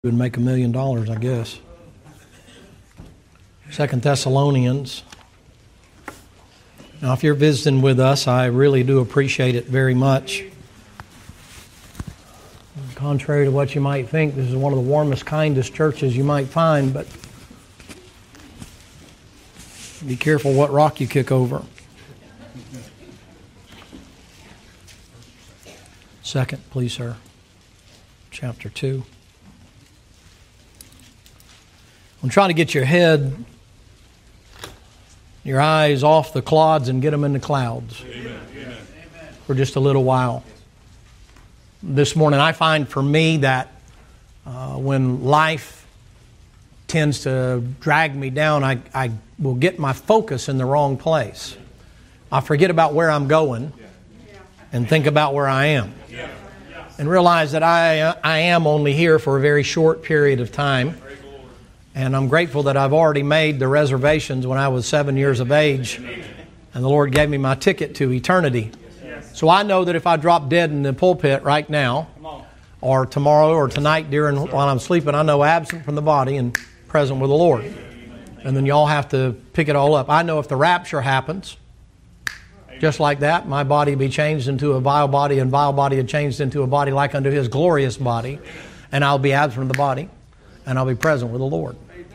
Would make $1 million, I guess. 2 Thessalonians. Now, if you're visiting with us, I really do appreciate it very much. Contrary to what you might think, this is one of the warmest, kindest churches you might find, but be careful what rock you kick over. 2nd, please, sir. Chapter 2. I'm trying to get your head, your eyes off the clods and get them in the clouds. Amen. For just a little while. This morning I find for me that when life tends to drag me down, I will get my focus in the wrong place. I forget about where I'm going and think about where I am. And realize that I am only here for a very short period of time. And I'm grateful that I've already made the reservations when I was 7 years of age. And the Lord gave me my ticket to eternity. So I know that if I drop dead in the pulpit right now, or tomorrow or tonight while I'm sleeping, I know absent from the body and present with the Lord. And then y'all have to pick it all up. I know if the rapture happens, just like that, my body will be changed into a vile body, and vile body will changed into a body like unto His glorious body. And I'll be absent from the body. And I'll be present with the Lord.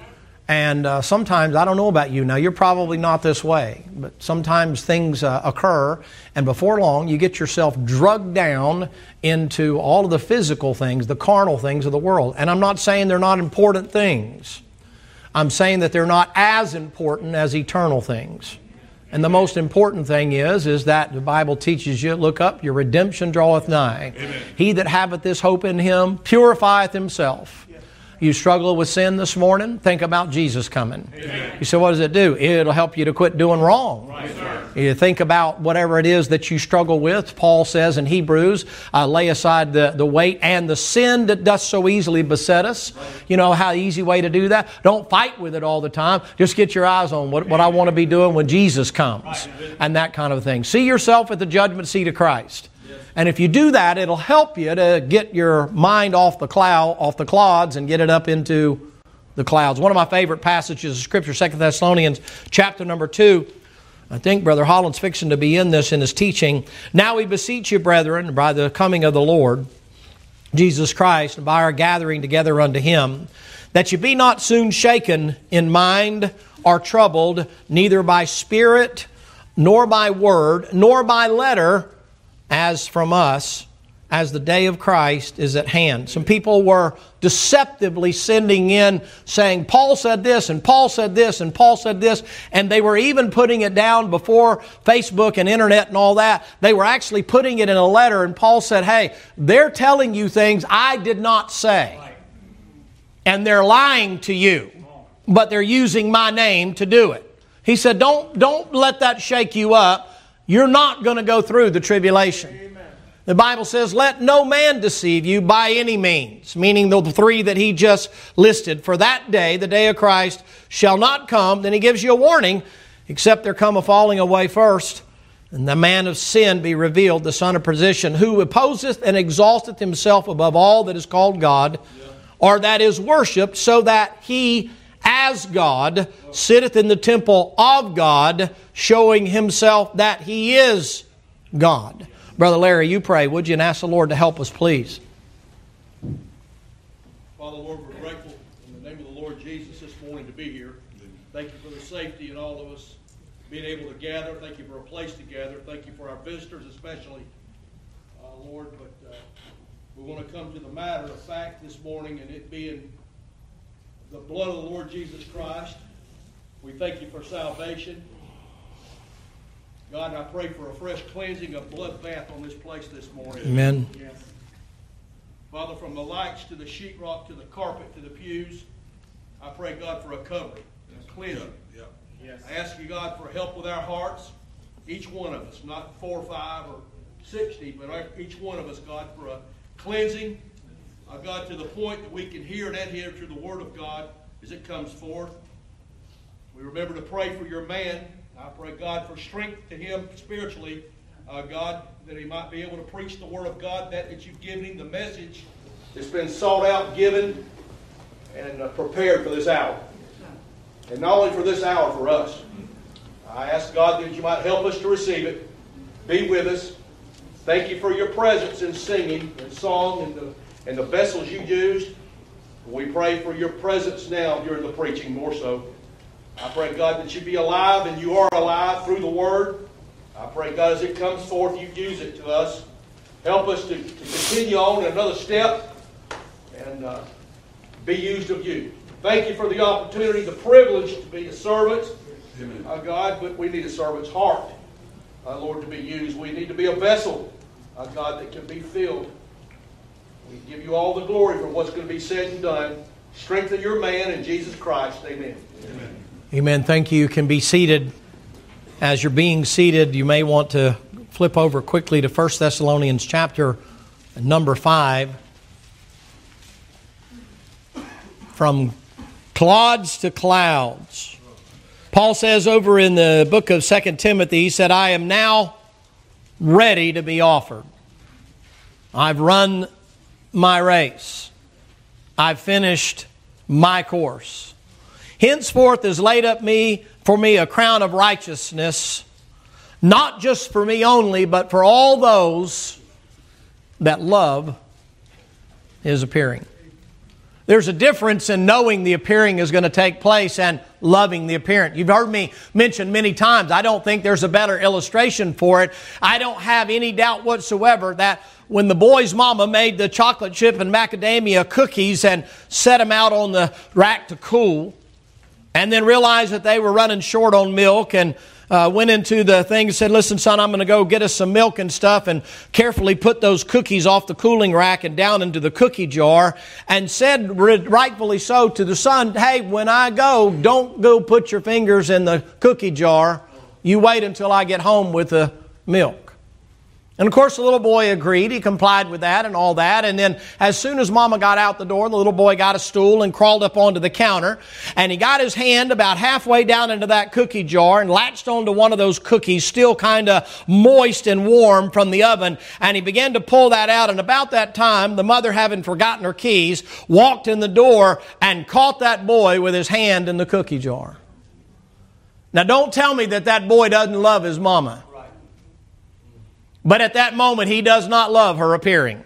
And sometimes, I don't know about you now, you're probably not this way, but sometimes things occur, and before long you get yourself drugged down into all of the physical things, the carnal things of the world. And I'm not saying they're not important things. I'm saying that they're not as important as eternal things. And the most important thing is that the Bible teaches you, look up, your redemption draweth nigh. Amen. He that haveth this hope in Him purifieth himself. You struggle with sin this morning, think about Jesus coming. Amen. You say, what does it do? It'll help you to quit doing wrong. Right, you think about whatever it is that you struggle with. Paul says in Hebrews, lay aside the weight and the sin that doth so easily beset us. Right. You know how easy way to do that? Don't fight with it all the time. Just get your eyes on what I want to be doing when Jesus comes. Right. And that kind of thing. See yourself at the judgment seat of Christ. And if you do that, it'll help you to get your mind off the clods and get it up into the clouds. One of my favorite passages of Scripture, 2 Thessalonians chapter number 2. I think Brother Holland's fixing to be in this in his teaching. Now we beseech you, brethren, by the coming of the Lord Jesus Christ, and by our gathering together unto Him, that you be not soon shaken in mind or troubled, neither by spirit, nor by word, nor by letter, as from us, as the day of Christ is at hand. Some people were deceptively sending in saying, Paul said this, and Paul said this, and Paul said this, and they were even putting it down before Facebook and internet and all that. They were actually putting it in a letter, and Paul said, hey, they're telling you things I did not say. And they're lying to you, but they're using my name to do it. He said, don't let that shake you up. You're not going to go through the tribulation. Amen. The Bible says, let no man deceive you by any means, meaning the three that he just listed. For that day, the day of Christ, shall not come. Then he gives you a warning, except there come a falling away first, and the man of sin be revealed, the son of perdition, who opposeth and exalteth himself above all that is called God, or that is worshipped, so that he as God sitteth in the temple of God, showing himself that He is God. Brother Larry, you pray, would you, and ask the Lord to help us, please. Father, Lord, we're grateful in the name of the Lord Jesus this morning to be here. Thank you for the safety in all of us being able to gather. Thank you for a place to gather. Thank you for our visitors especially, Lord. But we want to come to the matter of fact this morning, and it being the blood of the Lord Jesus Christ. We thank you for salvation. God, I pray for a fresh cleansing of blood bath on this place this morning. Amen. Yes. Father, from the lights to the sheetrock to the carpet to the pews, I pray, God, for a covering, a cleansing. Yeah. Yes. I ask you, God, for help with our hearts, each one of us, not 4 or 5 or 60, but each one of us, God, for a cleansing. God, to the point that we can hear and adhere to the Word of God as it comes forth. We remember to pray for your man. I pray, God, for strength to him spiritually, God, that he might be able to preach the Word of God, that you've given him, the message that's been sought out, given, and prepared for this hour. And not only for this hour, for us. I ask God that you might help us to receive it. Be with us. Thank you for your presence in singing and song and the vessels you used. We pray for your presence now during the preaching more so. I pray, God, that you be alive, and you are alive through the Word. I pray, God, as it comes forth, you use it to us. Help us to continue on another step and be used of you. Thank you for the opportunity, the privilege to be a servant, God, but we need a servant's heart, Lord, to be used. We need to be a vessel, God, that can be filled. We give you all the glory for what's going to be said and done. Strengthen your man in Jesus Christ. Amen. Amen. Amen. Thank you. You can be seated. As you're being seated, you may want to flip over quickly to 1 Thessalonians chapter number 5. From clods to clouds. Paul says over in the book of 2 Timothy, he said, I am now ready to be offered. I've run my race. I've finished my course. Henceforth is laid up for me a crown of righteousness, not just for me only, but for all those that love His appearing. There's a difference in knowing the appearing is going to take place and loving the appearing. You've heard me mention many times, I don't think there's a better illustration for it. I don't have any doubt whatsoever that when the boy's mama made the chocolate chip and macadamia cookies and set them out on the rack to cool, and then realized that they were running short on milk and went into the thing and said, listen, son, I'm going to go get us some milk and stuff, and carefully put those cookies off the cooling rack and down into the cookie jar, and said, rightfully so, to the son, hey, when I go, don't go put your fingers in the cookie jar. You wait until I get home with the milk. And of course the little boy agreed. He complied with that and all that. And then as soon as Mama got out the door, the little boy got a stool and crawled up onto the counter. And he got his hand about halfway down into that cookie jar and latched onto one of those cookies, still kind of moist and warm from the oven. And he began to pull that out. And about that time, the mother, having forgotten her keys, walked in the door and caught that boy with his hand in the cookie jar. Now don't tell me that that boy doesn't love his mama. But at that moment, he does not love her appearing.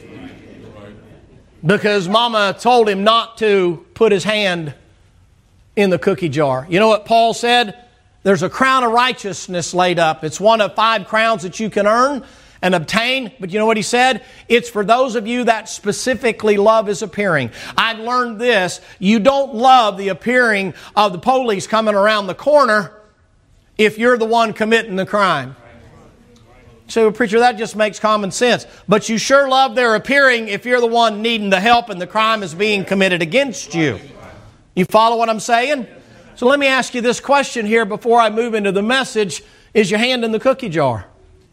Because Mama told him not to put his hand in the cookie jar. You know what Paul said? There's a crown of righteousness laid up. It's one of 5 crowns that you can earn and obtain. But you know what he said? It's for those of you that specifically love His appearing. I've learned this. You don't love the appearing of the police coming around the corner if you're the one committing the crime. So, preacher, that just makes common sense. But you sure love their appearing if you're the one needing the help and the crime is being committed against you. You follow what I'm saying? So let me ask you this question here before I move into the message. Is your hand in the cookie jar?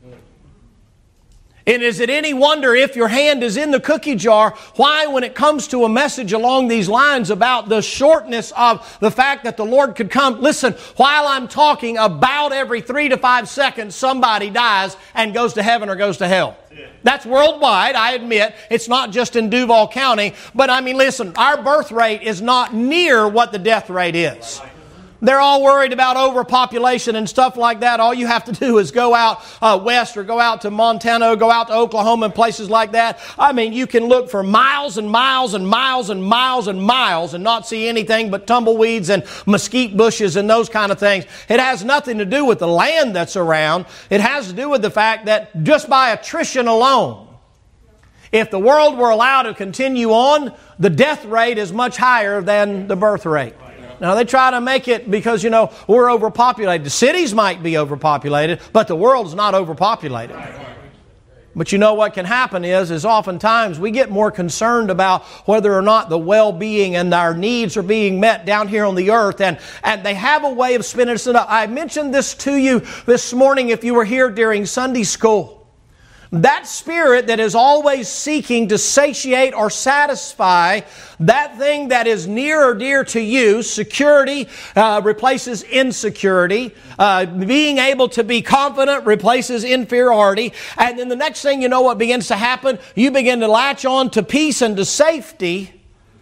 And is it any wonder if your hand is in the cookie jar, why when it comes to a message along these lines about the shortness of the fact that the Lord could come, listen, while I'm talking, about every 3 to 5 seconds somebody dies and goes to heaven or goes to hell. That's worldwide, I admit. It's not just in Duval County. But I mean, listen, our birth rate is not near what the death rate is. They're all worried about overpopulation and stuff like that. All you have to do is go out west or go out to Montana, go out to Oklahoma and places like that. I mean, you can look for miles and miles and miles and miles and miles and not see anything but tumbleweeds and mesquite bushes and those kind of things. It has nothing to do with the land that's around. It has to do with the fact that just by attrition alone, if the world were allowed to continue on, the death rate is much higher than the birth rate. Now, they try to make it because, you know, we're overpopulated. The cities might be overpopulated, but the world is not overpopulated. But you know what can happen is oftentimes we get more concerned about whether or not the well-being and our needs are being met down here on the earth. And they have a way of spinning it up. I mentioned this to you this morning if you were here during Sunday school. That spirit that is always seeking to satiate or satisfy that thing that is near or dear to you, security replaces insecurity. Being able to be confident replaces inferiority. And then the next thing you know what begins to happen? You begin to latch on to peace and to safety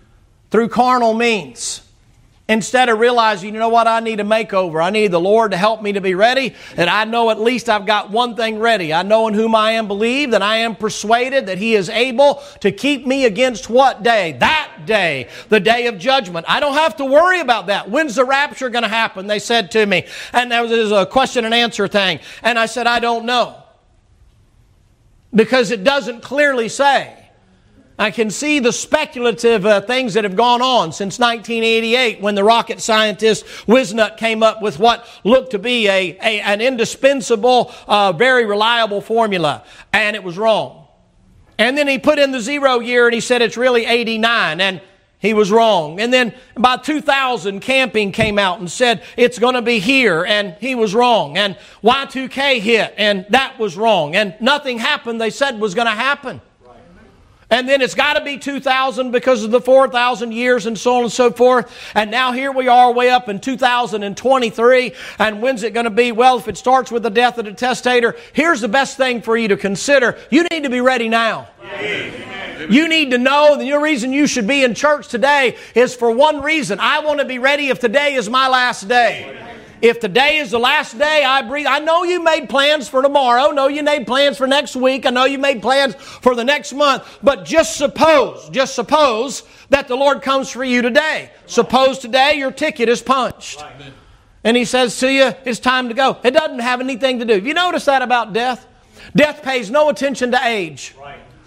through carnal means. Instead of realizing, you know what, I need a makeover. I need the Lord to help me to be ready. And I know at least I've got one thing ready. I know in whom I am believed, and I am persuaded that He is able to keep me against what day? That day, the day of judgment. I don't have to worry about that. When's the rapture going to happen? They said to me. And there was a question and answer thing. And I said, I don't know. Because it doesn't clearly say. I can see the speculative things that have gone on since 1988 when the rocket scientist Wisnut came up with what looked to be an indispensable, very reliable formula. And it was wrong. And then he put in the 0 year and he said it's really 89 and he was wrong. And then by 2000, camping came out and said it's going to be here and he was wrong. And Y2K hit and that was wrong. And nothing happened they said was going to happen. And then it's got to be 2000 because of the 4,000 years and so on and so forth. And now here we are way up in 2023. And when's it going to be? Well, if it starts with the death of the testator, here's the best thing for you to consider. You need to be ready now. Amen. You need to know the reason you should be in church today is for one reason. I want to be ready if today is my last day. Amen. If today is the last day I breathe, I know you made plans for tomorrow. I know you made plans for next week. I know you made plans for the next month. But just suppose that the Lord comes for you today. Suppose today your ticket is punched. And He says to you, it's time to go. It doesn't have anything to do. Have you noticed that about death? Death pays no attention to age.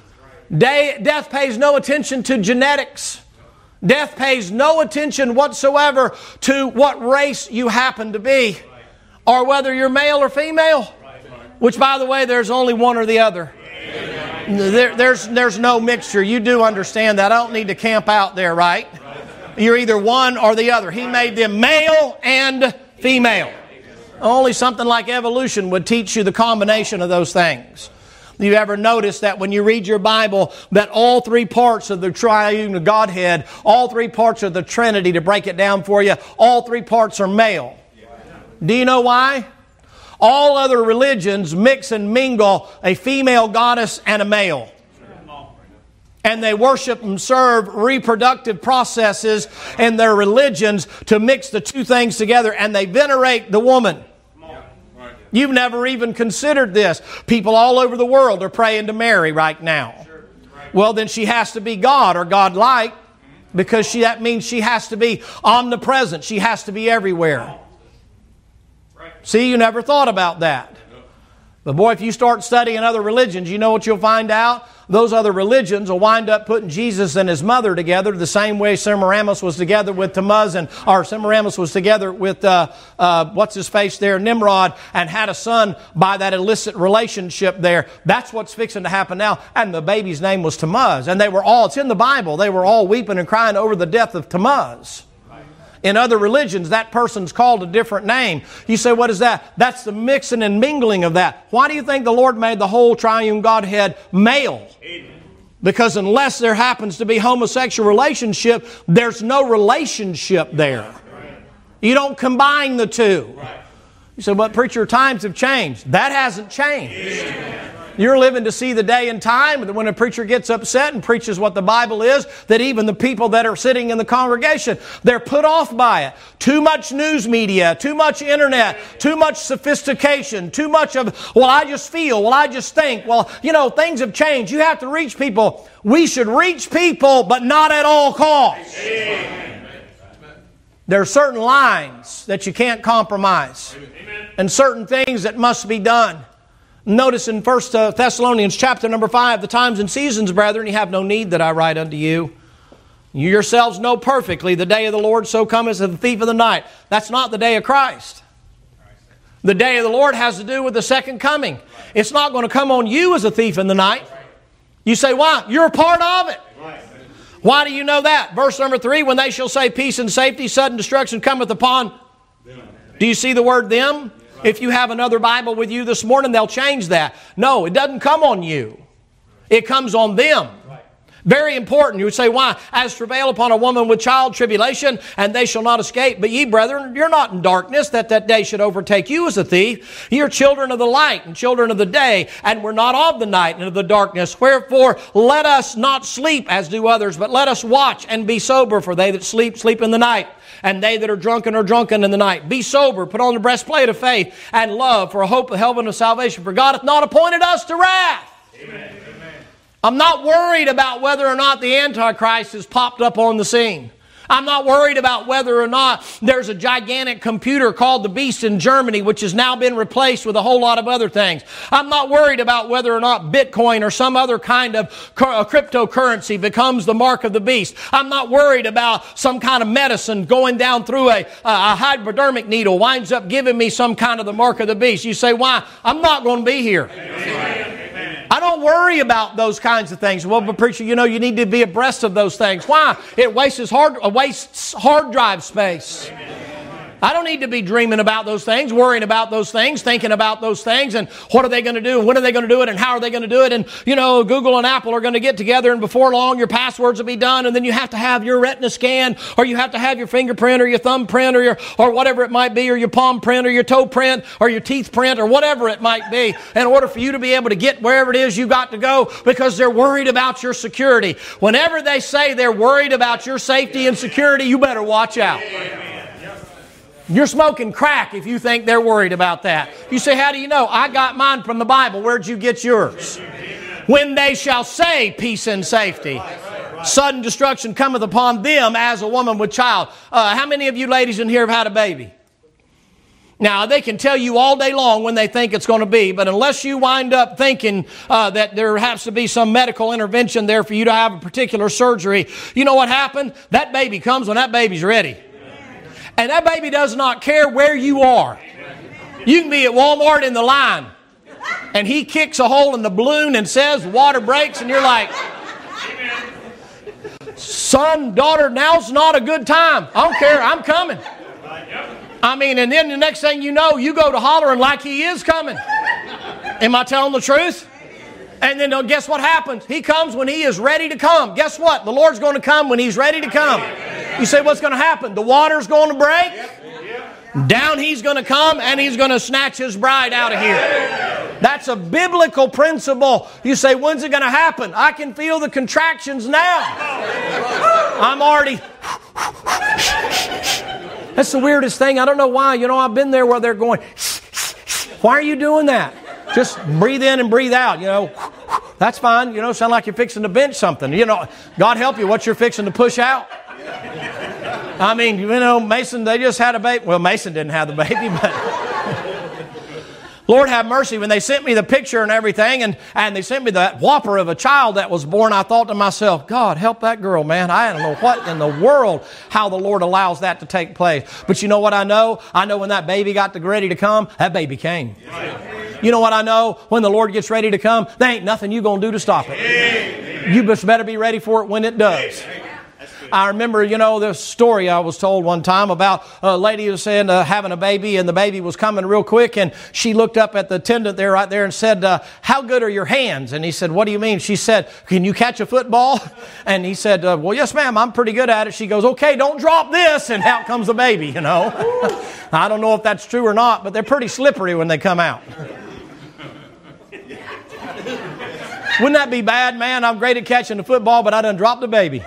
Death pays no attention to genetics. Death pays no attention whatsoever to what race you happen to be or whether you're male or female, which, by the way, there's only one or the other. There's no mixture. You do understand that. I don't need to camp out there, right? You're either one or the other. He made them male and female. Only something like evolution would teach you the combination of those things. You ever notice that when you read your Bible that all three parts of the triune Godhead, all three parts of the Trinity, to break it down for you, all three parts are male? Do you know why? All other religions mix and mingle a female goddess and a male. And they worship and serve reproductive processes in their religions to mix the two things together, and they venerate the woman. You've never even considered this. People all over the world are praying to Mary right now. Well, then she has to be God or God-like, because that means she has to be omnipresent. She has to be everywhere. See, you never thought about that. But boy, if you start studying other religions, you know what you'll find out? Those other religions will wind up putting Jesus and His mother together the same way Semiramis was together with Tammuz, or Semiramis was together with, what's-his-face there, Nimrod, and had a son by that illicit relationship there. That's what's fixing to happen now. And the baby's name was Tammuz. And they were all, it's in the Bible, they were all weeping and crying over the death of Tammuz. In other religions, that person's called a different name. You say, what is that? That's the mixing and mingling of that. Why do you think the Lord made the whole triune Godhead male? Amen. Because unless there happens to be homosexual relationship, there's no relationship there. You don't combine the two. You say, but preacher, times have changed. That hasn't changed. Amen. You're living to see the day and time that when a preacher gets upset and preaches what the Bible is, that even the people that are sitting in the congregation, they're put off by it. Too much news media, too much internet, too much sophistication, too much of, well, I just feel, well, I just think. Well, you know, things have changed. You have to reach people. We should reach people, but not at all costs. Amen. There are certain lines that you can't compromise. Amen. And certain things that must be done. Notice in 1 Thessalonians chapter number 5, the times and seasons, brethren, you have no need that I write unto you. You yourselves know perfectly the day of the Lord so cometh as the thief of the night. That's not the day of Christ. The day of the Lord has to do with the second coming. It's not going to come on you as a thief in the night. You say, why? You're a part of it. Why do you know that? Verse number 3, when they shall say peace and safety, sudden destruction cometh upon them. Do you see the word them? If you have another Bible with you this morning, they'll change that. No, it doesn't come on you. It comes on them. Very important. You would say, why? As travail upon a woman with child tribulation, and they shall not escape. But ye, brethren, you're not in darkness, that day should overtake you as a thief. Ye are children of the light and children of the day, and we're not of the night and of the darkness. Wherefore, let us not sleep as do others, but let us watch and be sober. For they that sleep, sleep in the night. And they that are drunken in the night. Be sober, put on the breastplate of faith and love, for a hope of heaven of salvation. For God hath not appointed us to wrath. Amen. I'm not worried about whether or not the Antichrist has popped up on the scene. I'm not worried about whether or not there's a gigantic computer called the Beast in Germany, which has now been replaced with a whole lot of other things. I'm not worried about whether or not Bitcoin or some other kind of cryptocurrency becomes the mark of the beast. I'm not worried about some kind of medicine going down through a hypodermic needle winds up giving me some kind of the mark of the beast. You say, why? I'm not going to be here. Amen. I don't worry about those kinds of things. Well, but preacher, you need to be abreast of those things. Why? It wastes hard drive space. I don't need to be dreaming about those things, worrying about those things, thinking about those things, and what are they going to do, and when are they going to do it, and how are they going to do it, and, Google and Apple are going to get together, and before long your passwords will be done, and then you have to have your retina scan, or you have to have your fingerprint, or your thumbprint, or whatever it might be, or your palm print, or your toe print, or your teeth print, or whatever it might be, in order for you to be able to get wherever it is you got to go, because they're worried about your security. Whenever they say they're worried about your safety and security, you better watch out. You're smoking crack if you think they're worried about that. You say, how do you know? I got mine from the Bible. Where'd you get yours? When they shall say peace and safety, sudden destruction cometh upon them as a woman with child. How many of you ladies in here have had a baby? Now, they can tell you all day long when they think it's going to be, but unless you wind up thinking that there has to be some medical intervention there for you to have a particular surgery, you know what happened? That baby comes when that baby's ready. And that baby does not care where you are. You can be at Walmart in the line, and he kicks a hole in the balloon and says water breaks, and you're like, son, daughter, now's not a good time. I don't care, I'm coming. And then the next thing you know, you go to hollering like he is coming. Am I telling the truth? And then guess what happens? He comes when he is ready to come. Guess what? The Lord's going to come when he's ready to come. You say, what's going to happen? The water's going to break. Down he's going to come, and he's going to snatch his bride out of here. That's a biblical principle. You say, when's it going to happen? I can feel the contractions now. I'm already... That's the weirdest thing. I don't know why. I've been there where they're going... Why are you doing that? Just breathe in and breathe out, That's fine. Sound like you're fixing to bench something. God help you what you're fixing to push out. Mason, they just had a baby. Well, Mason didn't have the baby, but... Lord have mercy. When they sent me the picture and everything, and they sent me that whopper of a child that was born, I thought to myself, God, help that girl, man. I don't know what in the world, how the Lord allows that to take place. But you know what I know? I know when that baby got ready to come, that baby came. You know what I know? When the Lord gets ready to come, there ain't nothing you're going to do to stop it. You just better be ready for it when it does. I remember, this story I was told one time about a lady who was saying having a baby, and the baby was coming real quick, and she looked up at the attendant there right there and said, how good are your hands? And he said, what do you mean? She said, can you catch a football? And he said, well, yes, ma'am, I'm pretty good at it. She goes, okay, don't drop this, and out comes the baby, I don't know if that's true or not, but they're pretty slippery when they come out. Wouldn't that be bad, man? I'm great at catching the football, but I done dropped the baby.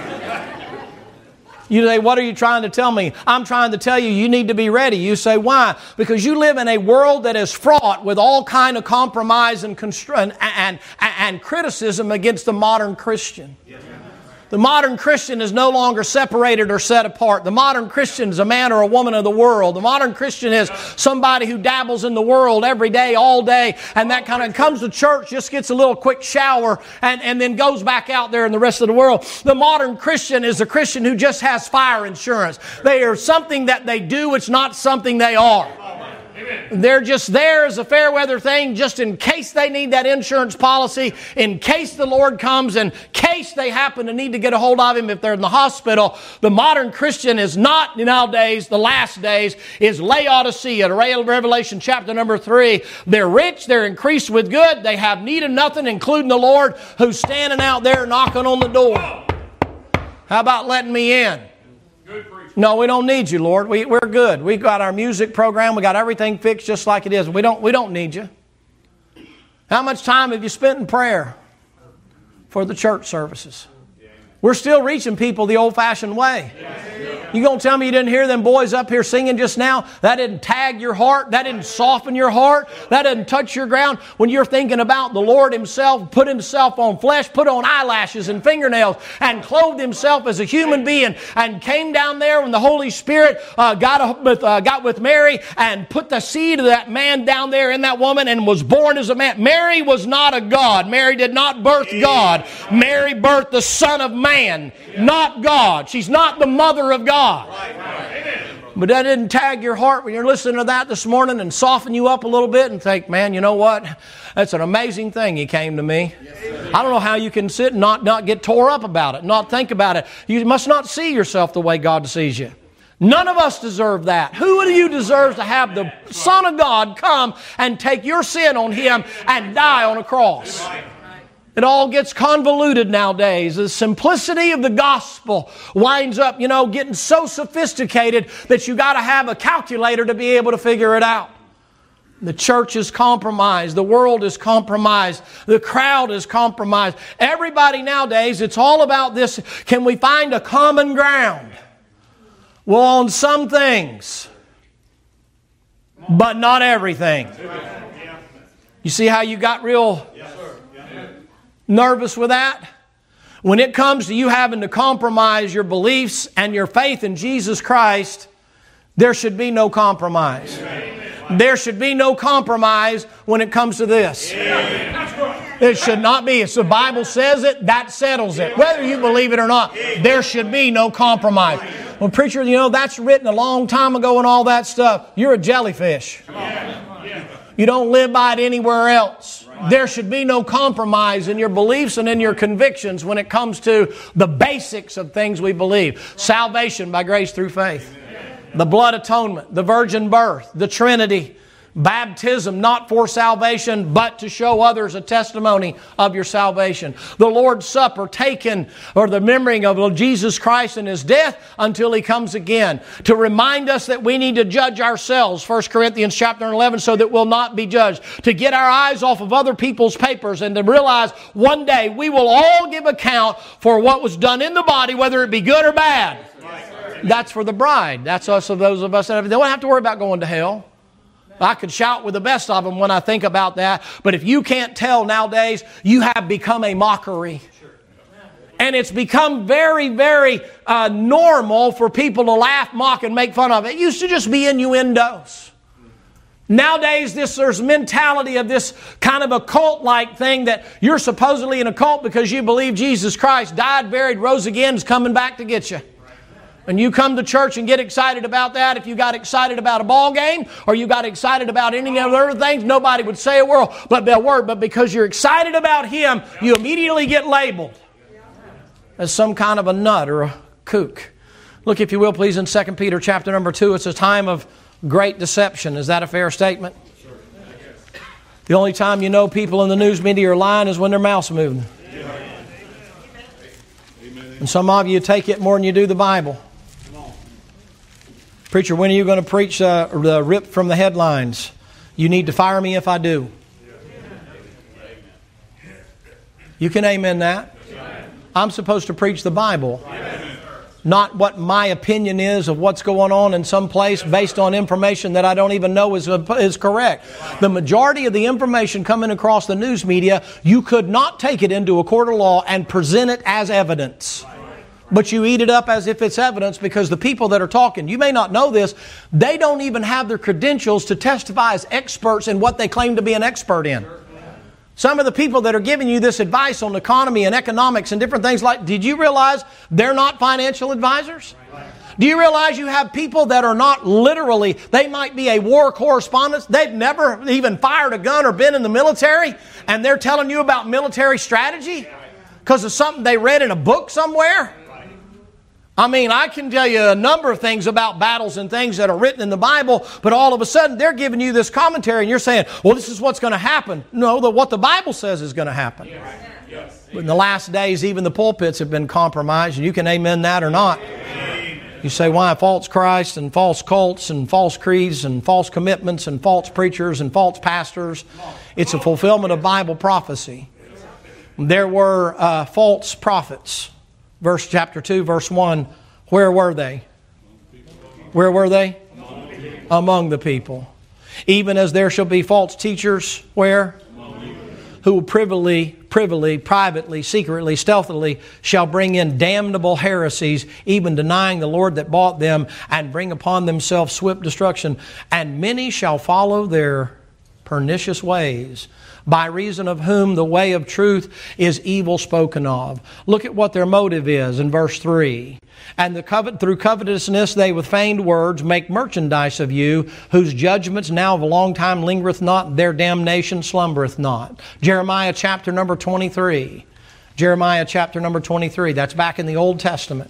You say, what are you trying to tell me? I'm trying to tell you, you need to be ready. You say, why? Because you live in a world that is fraught with all kind of compromise and criticism against the modern Christian. The modern Christian is no longer separated or set apart. The modern Christian is a man or a woman of the world. The modern Christian is somebody who dabbles in the world every day, all day, and that kind of comes to church, just gets a little quick shower, and then goes back out there in the rest of the world. The modern Christian is a Christian who just has fire insurance. They are something that they do, it's not something they are. They're just there as a fair weather thing, just in case they need that insurance policy, in case the Lord comes, in case they happen to need to get a hold of Him if they're in the hospital. The modern Christian is not nowadays, the last days, is Laodicea. Revelation chapter number 3. They're rich, they're increased with good, they have need of nothing, including the Lord who's standing out there knocking on the door. How about letting me in? No, we don't need you, Lord. We're good. We've got our music program. We got everything fixed just like it is. We don't need you. How much time have you spent in prayer for the church services? We're still reaching people the old-fashioned way. You going to tell me you didn't hear them boys up here singing just now? That didn't tag your heart? That didn't soften your heart? That didn't touch your ground? When you're thinking about the Lord Himself, put Himself on flesh, put on eyelashes and fingernails, and clothed Himself as a human being, and came down there when the Holy Spirit got with Mary and put the seed of that man down there in that woman and was born as a man. Mary was not a God. Mary did not birth God. Mary birthed the Son of Man, not God. She's not the mother of God. But that didn't tag your heart when you're listening to that this morning and soften you up a little bit and think, man, you know what? That's an amazing thing He came to me. I don't know how you can sit and not get tore up about it, not think about it. You must not see yourself the way God sees you. None of us deserve that. Who of you deserves to have the Son of God come and take your sin on Him and die on a cross? It all gets convoluted nowadays. The simplicity of the gospel winds up, getting so sophisticated that you got to have a calculator to be able to figure it out. The church is compromised. The world is compromised. The crowd is compromised. Everybody nowadays, it's all about this. Can we find a common ground? Well, on some things, but not everything. You see how you got real nervous with that? When it comes to you having to compromise your beliefs and your faith in Jesus Christ, there should be no compromise. There should be no compromise when it comes to this. It should not be. If the Bible says it, that settles it. Whether you believe it or not, there should be no compromise. Well, preacher, that's written a long time ago and all that stuff. You're a jellyfish. You don't live by it anywhere else. There should be no compromise in your beliefs and in your convictions when it comes to the basics of things we believe. Salvation by grace through faith. The blood atonement, the virgin birth, the Trinity, baptism not for salvation but to show others a testimony of your salvation. The Lord's Supper taken or the memory of Jesus Christ and His death until He comes again. To remind us that we need to judge ourselves, 1 Corinthians chapter 11, so that we'll not be judged. To get our eyes off of other people's papers and to realize one day we will all give account for what was done in the body, whether it be good or bad. That's for the bride. That's us, of those of us that don't have to worry about going to hell. I could shout with the best of them when I think about that. But if you can't tell nowadays, you have become a mockery. And it's become very, very normal for people to laugh, mock, and make fun of it. It used to just be innuendos. Nowadays, there's mentality of this kind of a cult-like thing that you're supposedly in a cult because you believe Jesus Christ died, buried, rose again, is coming back to get you. And you come to church and get excited about that. If you got excited about a ball game or you got excited about any other things, nobody would say a word. But because you're excited about Him, you immediately get labeled as some kind of a nut or a kook. Look, if you will, please, in 2 Peter chapter number 2. It's a time of great deception. Is that a fair statement? The only time you know people in the news media are lying is when their mouth's moving. And some of you take it more than you do the Bible. Preacher, when are you going to preach the rip from the headlines? You need to fire me if I do. You can amen that. I'm supposed to preach the Bible, not what my opinion is of what's going on in some place based on information that I don't even know is correct. The majority of the information coming across the news media, you could not take it into a court of law and present it as evidence. But you eat it up as if it's evidence because the people that are talking, you may not know this, they don't even have their credentials to testify as experts in what they claim to be an expert in. Some of the people that are giving you this advice on economy and economics and different things did you realize they're not financial advisors? Do you realize you have people that are not literally, they might be a war correspondent, they've never even fired a gun or been in the military, and they're telling you about military strategy because of something they read in a book somewhere? I mean, I can tell you a number of things about battles and things that are written in the Bible, but all of a sudden they're giving you this commentary and you're saying, well, this is what's going to happen. No, what the Bible says is going to happen. But in the last days, even the pulpits have been compromised, and you can amen that or not. You say, why? False Christ and false cults and false creeds and false commitments and false preachers and false pastors. It's a fulfillment of Bible prophecy. There were false prophets. Chapter 2, verse 1. Where were they? Where were they? Among the people. Even as there shall be false teachers, where? Who privily, privately, secretly, stealthily shall bring in damnable heresies, even denying the Lord that bought them, and bring upon themselves swift destruction. And many shall follow their pernicious ways, by reason of whom the way of truth is evil spoken of. Look at what their motive is in verse 3. And through covetousness they with feigned words make merchandise of you, whose judgments now of a long time lingereth not, their damnation slumbereth not. Jeremiah chapter number 23. Jeremiah chapter number 23. That's back in the Old Testament.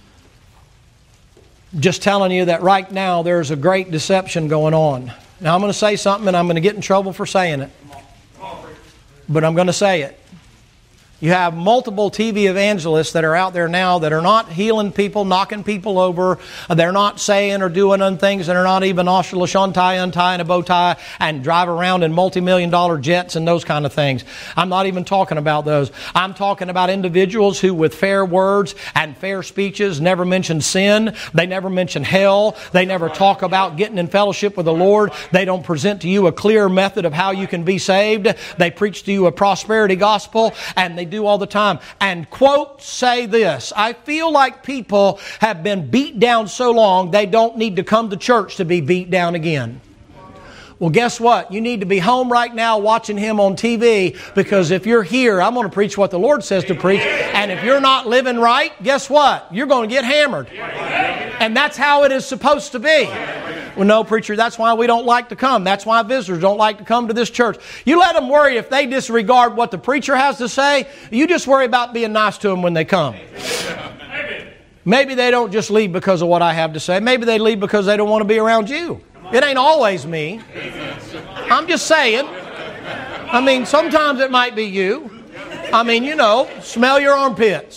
Just telling you that right now there's a great deception going on. Now I'm going to say something and I'm going to get in trouble for saying it. But I'm going to say it. You have multiple TV evangelists that are out there now that are not healing people, knocking people over. They're not saying or doing things that are not even untying a bow tie and drive around in multi-million-dollar jets and those kind of things. I'm not even talking about those. I'm talking about individuals who with fair words and fair speeches never mention sin. They never mention hell. They never talk about getting in fellowship with the Lord. They don't present to you a clear method of how you can be saved. They preach to you a prosperity gospel, and they do all the time. And quote, say this: I feel like people have been beat down so long they don't need to come to church to be beat down again. Well, guess what? You need to be home right now watching him on TV, because if you're here, I'm going to preach what the Lord says to preach. And if you're not living right, guess what? You're going to get hammered. And that's how it is supposed to be. Well, no, preacher, that's why we don't like to come. That's why visitors don't like to come to this church. You let them worry if they disregard what the preacher has to say. You just worry about being nice to them when they come. Maybe they don't just leave because of what I have to say. Maybe they leave because they don't want to be around you. It ain't always me. I'm just saying. I mean, sometimes it might be you. I mean, you know, smell your armpits.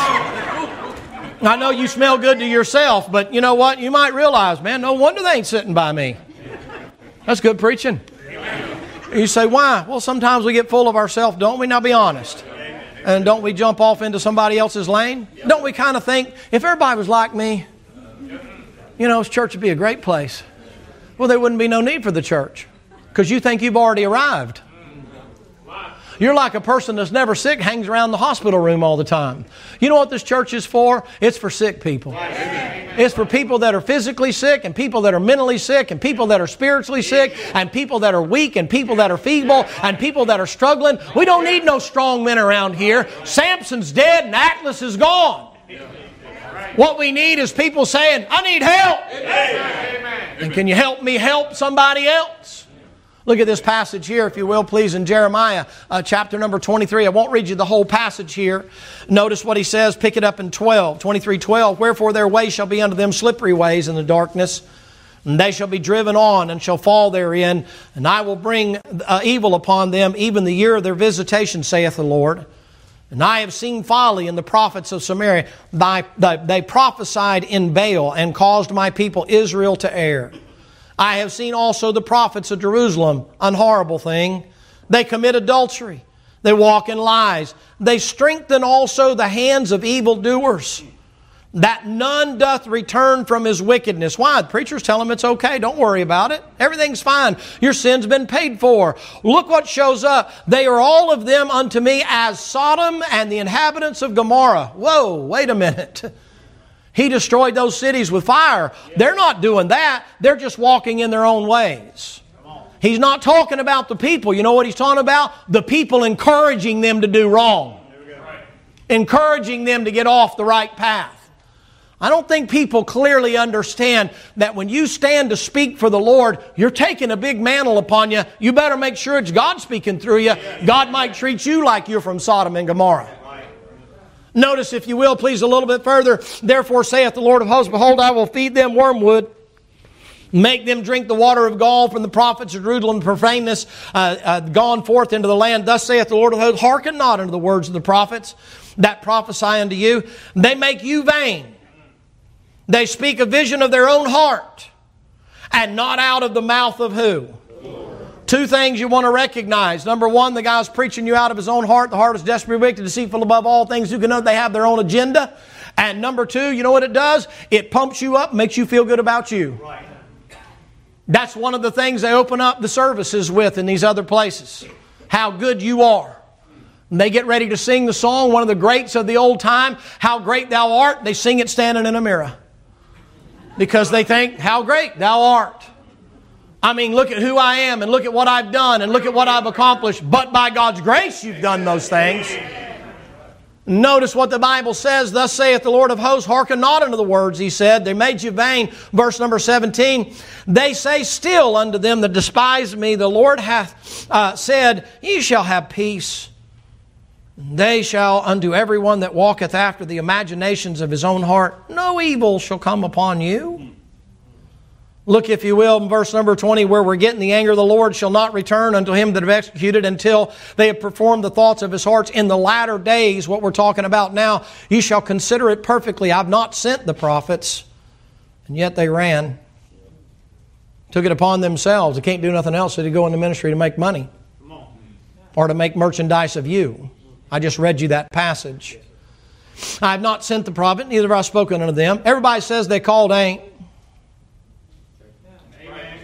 I know you smell good to yourself, but you know what? You might realize, man, no wonder they ain't sitting by me. That's good preaching. You say, why? Well, sometimes we get full of ourselves, don't we? Now be honest. And don't we jump off into somebody else's lane? Don't we kind of think, if everybody was like me, you know, this church would be a great place. Well, there wouldn't be no need for the church, because you think you've already arrived. You're like a person that's never sick, hangs around the hospital room all the time. You know what this church is for? It's for sick people. It's for people that are physically sick, and people that are mentally sick, and people that are spiritually sick, and people that are weak, and people that are feeble, and people that are struggling. We don't need no strong men around here. Samson's dead and Atlas is gone. What we need is people saying, I need help. And can you help me help somebody else? Look at this passage here, if you will, please, in Jeremiah chapter number 23. I won't read you the whole passage here. Notice what he says. Pick it up in 23:12. Wherefore their way shall be unto them slippery ways in the darkness, and they shall be driven on and shall fall therein. And I will bring evil upon them, even the year of their visitation, saith the Lord. And I have seen folly in the prophets of Samaria. They prophesied in Baal and caused my people Israel to err. I have seen also the prophets of Jerusalem, an horrible thing. They commit adultery. They walk in lies. They strengthen also the hands of evildoers, that none doth return from his wickedness. Why? The preachers tell them it's okay. Don't worry about it. Everything's fine. Your sin's been paid for. Look what shows up. They are all of them unto me as Sodom and the inhabitants of Gomorrah. Whoa, wait a minute. He destroyed those cities with fire. They're not doing that. They're just walking in their own ways. He's not talking about the people. You know what he's talking about? The people encouraging them to do wrong. Encouraging them to get off the right path. I don't think people clearly understand that when you stand to speak for the Lord, you're taking a big mantle upon you. You better make sure it's God speaking through you. God might treat you like you're from Sodom and Gomorrah. Notice, if you will, please, a little bit further. Therefore saith the Lord of hosts, behold, I will feed them wormwood, make them drink the water of gall from the prophets of Jerusalem, profaneness gone forth into the land. Thus saith the Lord of hosts, hearken not unto the words of the prophets that prophesy unto you. They make you vain. They speak a vision of their own heart, and not out of the mouth of who? Two things you want to recognize. Number one, the guy's preaching you out of his own heart. The heart is desperately wicked, deceitful above all things. Who can know they have their own agenda? And number two, you know what it does? It pumps you up, makes you feel good about you. Right. That's one of the things they open up the services with in these other places. How good you are. And they get ready to sing the song, one of the greats of the old time, How Great Thou Art. They sing it standing in a mirror. Because they think, how great thou art. I mean, look at who I am, and look at what I've done, and look at what I've accomplished. But by God's grace, you've done those things. Notice what the Bible says. Thus saith the Lord of hosts, hearken not unto the words, he said. They made you vain. Verse number 17. They say still unto them that despise me, the Lord hath said, ye shall have peace. They shall unto everyone that walketh after the imaginations of his own heart, no evil shall come upon you. Look, if you will, in verse number 20, where we're getting the anger of the Lord shall not return unto him that have executed until they have performed the thoughts of his hearts. In the latter days, what we're talking about now, ye shall consider it perfectly. I've not sent the prophets, and yet they ran. Took it upon themselves. They can't do nothing else so to go into ministry to make money. Or to make merchandise of you. I just read you that passage. I have not sent the prophet, neither have I spoken unto them. Everybody says they called ain't. Amen.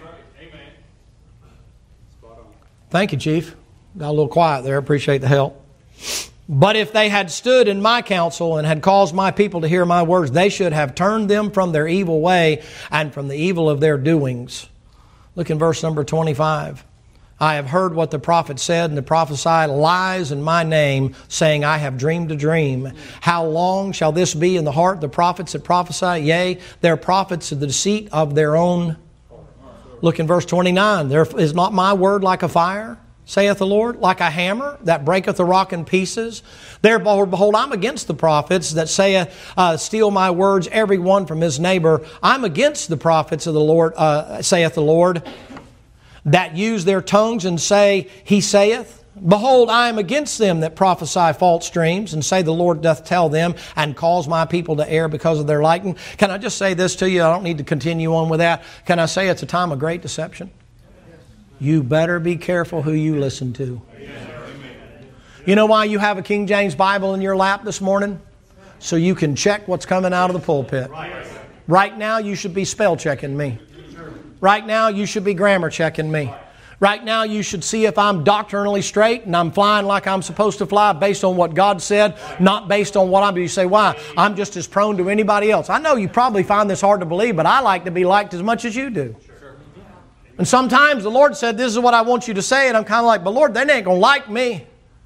Thank you, Chief. Got a little quiet there. Appreciate the help. But if they had stood in my counsel and had caused my people to hear my words, they should have turned them from their evil way and from the evil of their doings. Look in verse number 25. I have heard what the prophet said, and the prophesy lies in my name, saying, I have dreamed a dream. How long shall this be in the heart of the prophets that prophesy? Yea, their prophets of the deceit of their own. Look in verse 29. There is not my word like a fire, saith the Lord, like a hammer that breaketh the rock in pieces. Therefore, behold, I'm against the prophets that saith, steal my words, every one from his neighbor. I'm against the prophets of the Lord, saith the Lord, that use their tongues and say, he saith. Behold, I am against them that prophesy false dreams and say the Lord doth tell them and cause my people to err because of their liking. Can I just say this to you? I don't need to continue on with that. Can I say it's a time of great deception? You better be careful who you listen to. You know why you have a King James Bible in your lap this morning? So you can check what's coming out of the pulpit. Right now you should be spell checking me. Right now, you should be grammar checking me. Right now, you should see if I'm doctrinally straight and I'm flying like I'm supposed to fly based on what God said, not based on what I'm doing. You say, why? I'm just as prone to anybody else. I know you probably find this hard to believe, but I like to be liked as much as you do. And sometimes the Lord said, this is what I want you to say, and I'm kind of like, but Lord, they ain't going to like me.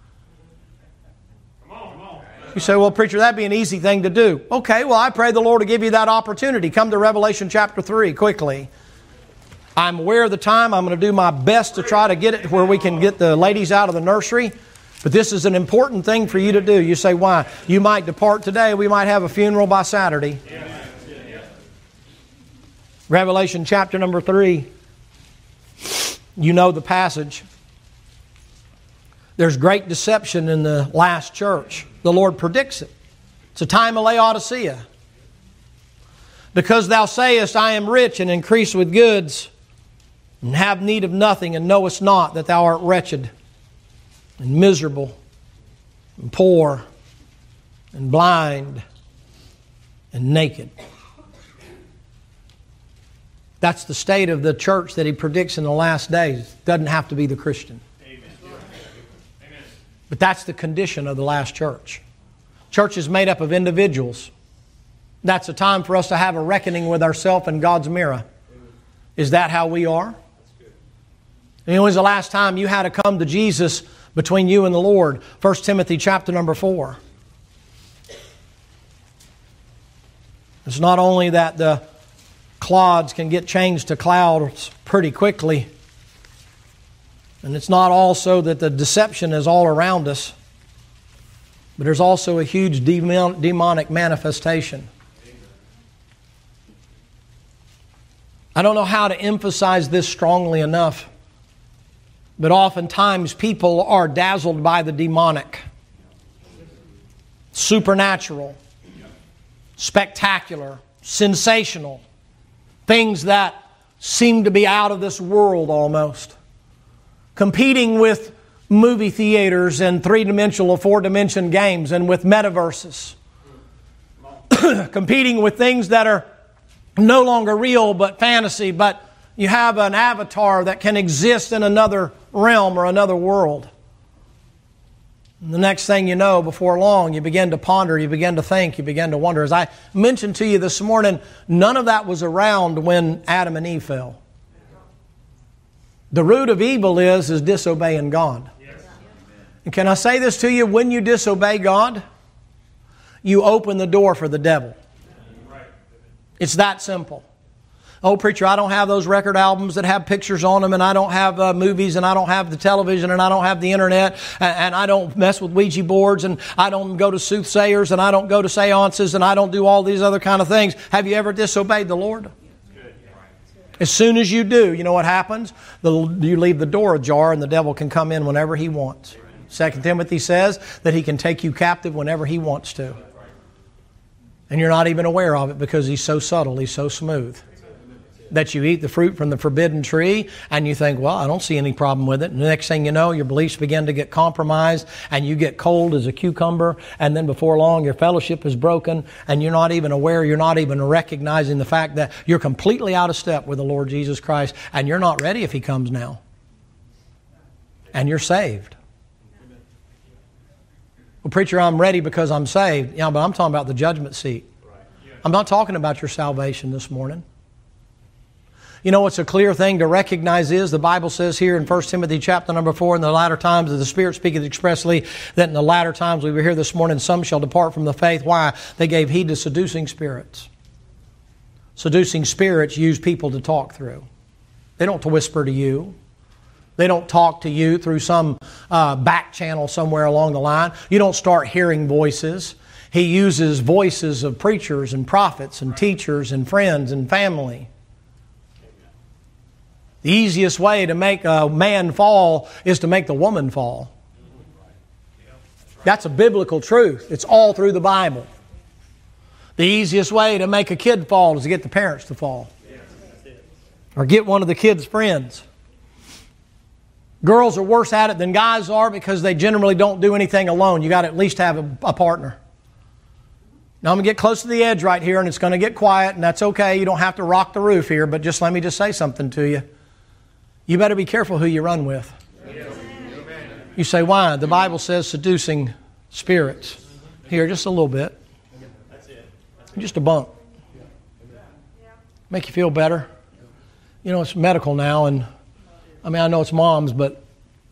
You say, well, preacher, that'd be an easy thing to do. Okay, well, I pray the Lord will give you that opportunity. Come to Revelation chapter 3 quickly. I'm aware of the time. I'm going to do my best to try to get it where we can get the ladies out of the nursery. But this is an important thing for you to do. You say, why? You might depart today. We might have a funeral by Saturday. Revelation chapter number 3. You know the passage. There's great deception in the last church. The Lord predicts it. It's a time of Laodicea. Because thou sayest, I am rich and increase with goods, and have need of nothing, and knowest not that thou art wretched, and miserable, and poor, and blind, and naked. That's the state of the church that he predicts in the last days. Doesn't have to be the Christian. Amen. But that's the condition of the last church. Church is made up of individuals. That's a time for us to have a reckoning with ourselves and God's mirror. Is that how we are? And when was the last time you had to come to Jesus between you and the Lord? 1 Timothy chapter number 4. It's not only that the clods can get changed to clouds pretty quickly, and it's not also that the deception is all around us, but there's also a huge demonic manifestation. I don't know how to emphasize this strongly enough, but oftentimes people are dazzled by the demonic, supernatural, spectacular, sensational, things that seem to be out of this world almost. Competing with movie theaters and three-dimensional, four-dimension games and with metaverses. Competing with things that are no longer real but fantasy, but you have an avatar that can exist in another realm or another world. And the next thing you know, before long, you begin to ponder, you begin to think, you begin to wonder. As I mentioned to you this morning, none of that was around when Adam and Eve fell. The root of evil is disobeying God. And can I say this to you? When you disobey God, you open the door for the devil. It's that simple. Oh, preacher, I don't have those record albums that have pictures on them, and I don't have movies, and I don't have the television, and I don't have the internet, and I don't mess with Ouija boards, and I don't go to soothsayers, and I don't go to seances, and I don't do all these other kind of things. Have you ever disobeyed the Lord? As soon as you do, you know what happens? You leave the door ajar, and the devil can come in whenever he wants. 2 Timothy says that he can take you captive whenever he wants to. And you're not even aware of it because he's so subtle, he's so smooth. That you eat the fruit from the forbidden tree and you think, well, I don't see any problem with it. And the next thing you know, your beliefs begin to get compromised and you get cold as a cucumber. And then before long, your fellowship is broken and you're not even aware, you're not even recognizing the fact that you're completely out of step with the Lord Jesus Christ and you're not ready if He comes now. And you're saved. Well, preacher, I'm ready because I'm saved. Yeah, but I'm talking about the judgment seat. I'm not talking about your salvation this morning. You know what's a clear thing to recognize is the Bible says here in 1 Timothy chapter number 4, in the latter times the Spirit speaketh expressly that in the latter times, we were here this morning, some shall depart from the faith. Why? They gave heed to seducing spirits. Seducing spirits use people to talk through. They don't whisper to you. They don't talk to you through some back channel somewhere along the line. You don't start hearing voices. He uses voices of preachers and prophets and teachers and friends and family. The easiest way to make a man fall is to make the woman fall. That's a biblical truth. It's all through the Bible. The easiest way to make a kid fall is to get the parents to fall. Or get one of the kids' friends. Girls are worse at it than guys are because they generally don't do anything alone. You got to at least have a partner. Now I'm going to get close to the edge right here and it's going to get quiet and that's okay. You don't have to rock the roof here, but just let me just say something to you. You better be careful who you run with. You say, why? The Bible says seducing spirits. Here, just a little bit. Just a bump. Make you feel better. You know, it's medical now, and I mean, I know it's moms, but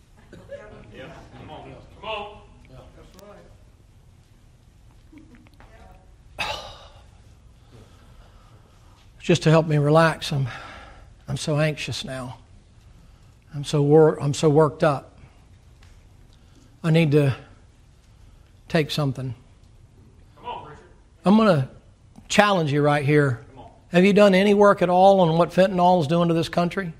just to help me relax. I'm so anxious now. I'm so worked up. I need to take something. I'm going to challenge you right here. Have you done any work at all on what fentanyl is doing to this country?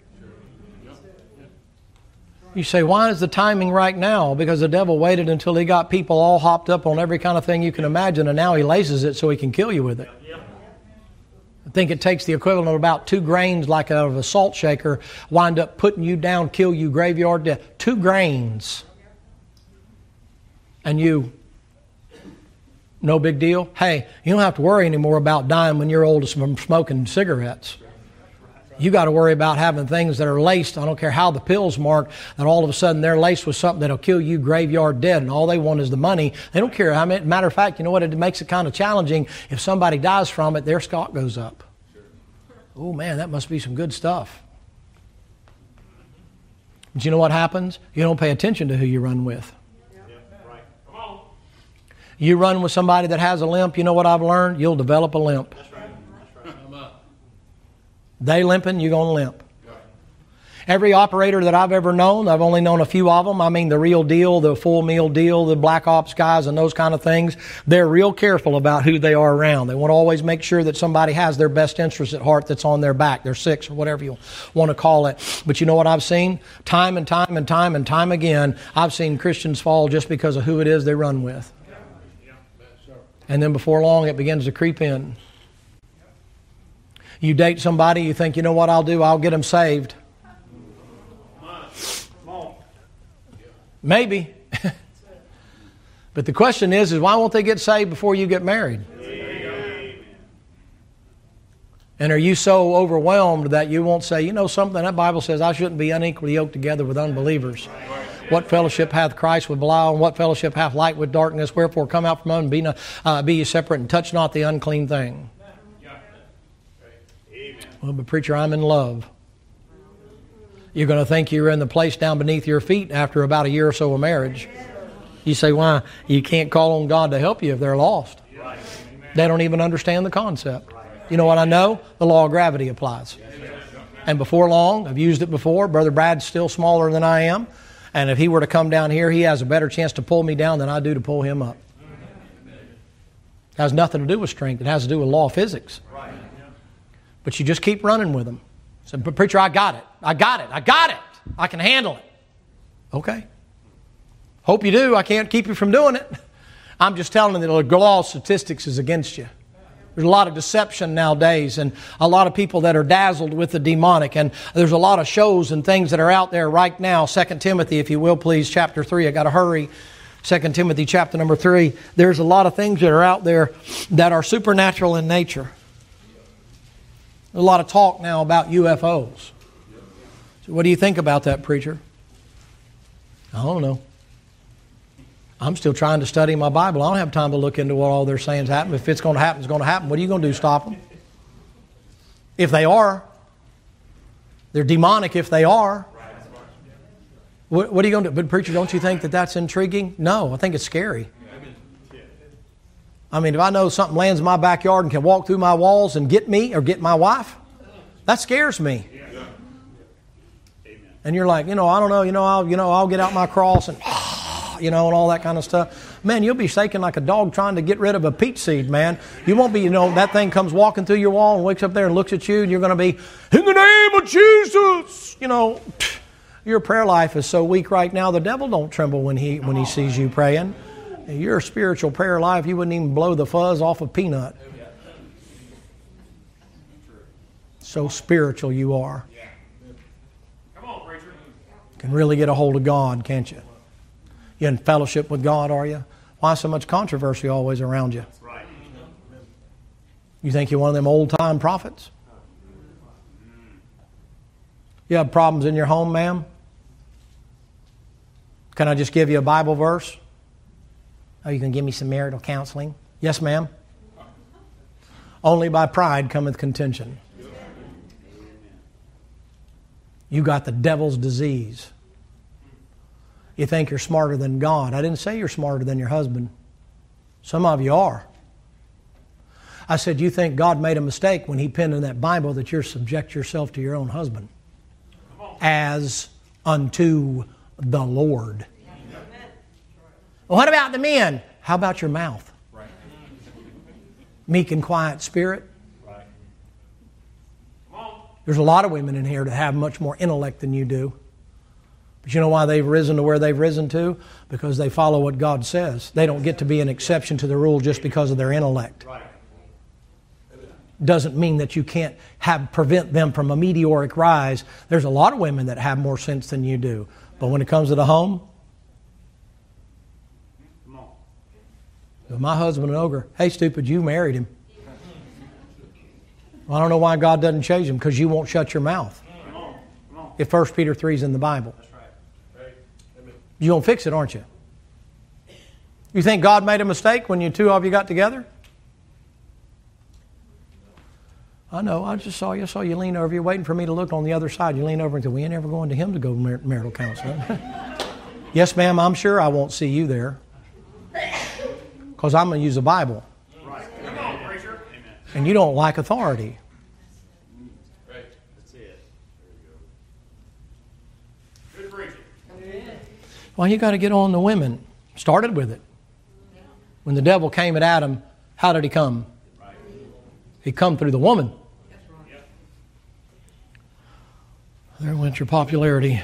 You say, why is the timing right now? Because the devil waited until he got people all hopped up on every kind of thing you can imagine, and now he laces it so he can kill you with it. I think it takes the equivalent of about 2 grains like out of a salt shaker, wind up putting you down, kill you, graveyard death. 2 grains. And you, no big deal. Hey, you don't have to worry anymore about dying when you're old from smoking cigarettes. You got to worry about having things that are laced. I don't care how the pill's marked, and all of a sudden they're laced with something that'll kill you graveyard dead, and all they want is the money. They don't care how many. Matter of fact, you know what? It makes it kind of challenging. If somebody dies from it, their stock goes up. Oh man, that must be some good stuff. But you know what happens? You don't pay attention to who you run with. You run with somebody that has a limp, you know what I've learned? You'll develop a limp. They limping, you're going to limp. Every operator that I've ever known, I've only known a few of them. I mean, the real deal, the full meal deal, the black ops guys and those kind of things. They're real careful about who they are around. They want to always make sure that somebody has their best interest at heart that's on their back, their six or whatever you want to call it. But you know what I've seen? Time and time and time and time again, I've seen Christians fall just because of who it is they run with. And then before long, it begins to creep in. You date somebody, you think, you know what I'll do? I'll get them saved. Maybe. But the question is why won't they get saved before you get married? And are you so overwhelmed that you won't say, you know something, that Bible says I shouldn't be unequally yoked together with unbelievers. What fellowship hath Christ with Belial, and what fellowship hath light with darkness? Wherefore come out from among them, be ye separate, and touch not the unclean thing. Well, but preacher, I'm in love. You're going to think you're in the place down beneath your feet after about a year or so of marriage. You say, why? You can't call on God to help you if they're lost. They don't even understand the concept. You know what I know? The law of gravity applies. And before long, I've used it before, Brother Brad's still smaller than I am. And if he were to come down here, he has a better chance to pull me down than I do to pull him up. It has nothing to do with strength. It has to do with law of physics. But you just keep running with them. So, but preacher, I got it. I got it. I got it. I can handle it. Okay. Hope you do. I can't keep you from doing it. I'm just telling you that the law of statistics is against you. There's a lot of deception nowadays and a lot of people that are dazzled with the demonic. And there's a lot of shows and things that are out there right now. 2 Timothy, if you will, please, chapter 3. I got to hurry. 2 Timothy chapter number 3. There's a lot of things that are out there that are supernatural in nature. There's a lot of talk now about UFOs. So what do you think about that, preacher? I don't know. I'm still trying to study my Bible. I don't have time to look into what all they're saying is happening. If it's going to happen, it's going to happen. What are you going to do? Stop them? If they are. They're demonic if they are. What are you going to do? But preacher, don't you think that that's intriguing? No, I think it's scary. I mean, if I know something lands in my backyard and can walk through my walls and get me or get my wife, that scares me. And you're like, I don't know, I'll get out my cross and, and all that kind of stuff. Man, you'll be shaking like a dog trying to get rid of a peach seed, man. You won't be, that thing comes walking through your wall and wakes up there and looks at you and you're going to be, in the name of Jesus, Your prayer life is so weak right now, the devil don't tremble when he sees you praying. Your spiritual prayer life, you wouldn't even blow the fuzz off a peanut. So spiritual you are. Come on, preacher. Can really get a hold of God, can't you? You in fellowship with God, are you? Why so much controversy always around you? Right. You think you're one of them old-time prophets? You have problems in your home, ma'am? Can I just give you a Bible verse? Oh, you can give me some marital counseling? Yes, ma'am. Only by pride cometh contention. You got the devil's disease. You think you're smarter than God. I didn't say you're smarter than your husband. Some of you are. I said, you think God made a mistake when He penned in that Bible that you're subject yourself to your own husband as unto the Lord. Well, what about the men? How about your mouth? Right. Meek and quiet spirit. Right. There's a lot of women in here that have much more intellect than you do. But you know why they've risen to where they've risen to? Because they follow what God says. They don't get to be an exception to the rule just because of their intellect. Right. Doesn't mean that you can't prevent them from a meteoric rise. There's a lot of women that have more sense than you do. But when it comes to the home, my husband an ogre. Hey, stupid, you married him. Well, I don't know why God doesn't change him, because you won't shut your mouth. If 1 Peter 3 is in the Bible. You're going to fix it, aren't you? You think God made a mistake when you two of you got together? I know. I saw you lean over. You're waiting for me to look on the other side. You lean over and say, we ain't ever going to him to go marital counseling. Yes, ma'am, I'm sure I won't see you there. Because I'm going to use a Bible. Right. Come on, preacher. And you don't like authority. Well, you got to get on the women. Started with it. When the devil came at Adam, how did he come? He come through the woman. There went your popularity.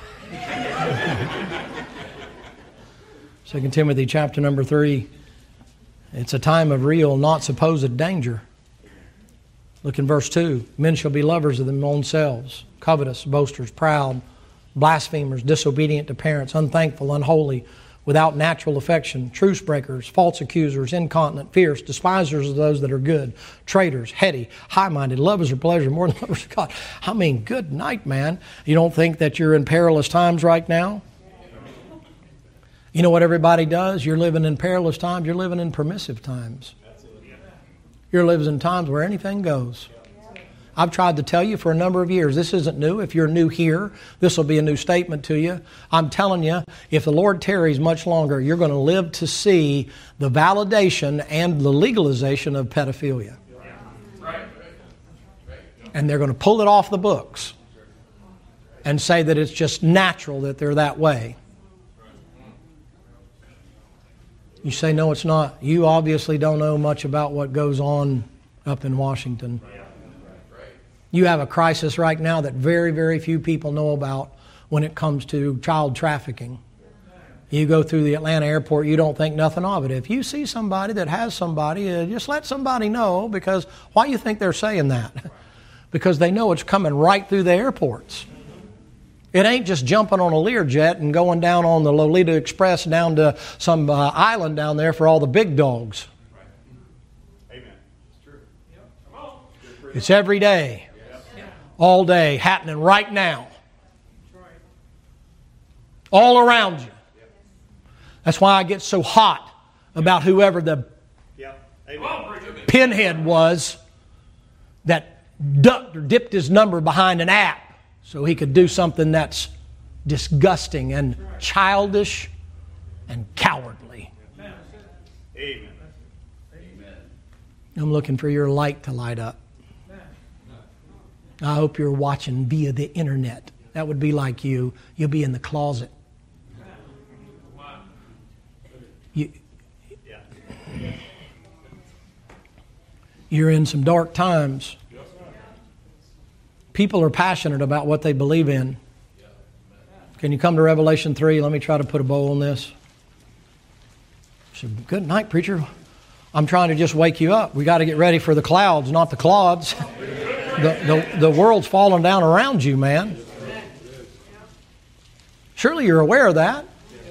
2 Timothy chapter number 3. It's a time of real, not supposed danger. Look in verse 2. Men shall be lovers of their own selves, covetous, boasters, proud, blasphemers, disobedient to parents, unthankful, unholy, without natural affection, truce breakers, false accusers, incontinent, fierce, despisers of those that are good, traitors, heady, high-minded, lovers of pleasure more than lovers of God. I mean, good night, man. You don't think that you're in perilous times right now? You know what everybody does? You're living in perilous times. You're living in permissive times. You're living in times where anything goes. I've tried to tell you for a number of years, this isn't new. If you're new here, this will be a new statement to you. I'm telling you, if the Lord tarries much longer, you're going to live to see the validation and the legalization of pedophilia. And they're going to pull it off the books and say that it's just natural that they're that way. You say, no, it's not. You obviously don't know much about what goes on up in Washington. You have a crisis right now that very, very few people know about when it comes to child trafficking. You go through the Atlanta airport, you don't think nothing of it. If you see somebody that has somebody, just let somebody know, because why do you think they're saying that? Because they know it's coming right through the airports. It ain't just jumping on a Learjet and going down on the Lolita Express down to some island down there for all the big dogs. Amen. It's true. It's every day. All day, happening right now. All around you. That's why I get so hot about whoever the pinhead was that ducked or dipped his number behind an app so he could do something that's disgusting and childish and cowardly. Amen. I'm looking for your light to light up. I hope you're watching via the internet. That would be like you. You'll be in the closet. You're in some dark times. People are passionate about what they believe in. Can you come to Revelation 3? Let me try to put a bow on this. So, good night, preacher. I'm trying to just wake you up. We got to get ready for the clouds, not the clods. The world's falling down around you, man. Surely you're aware of that.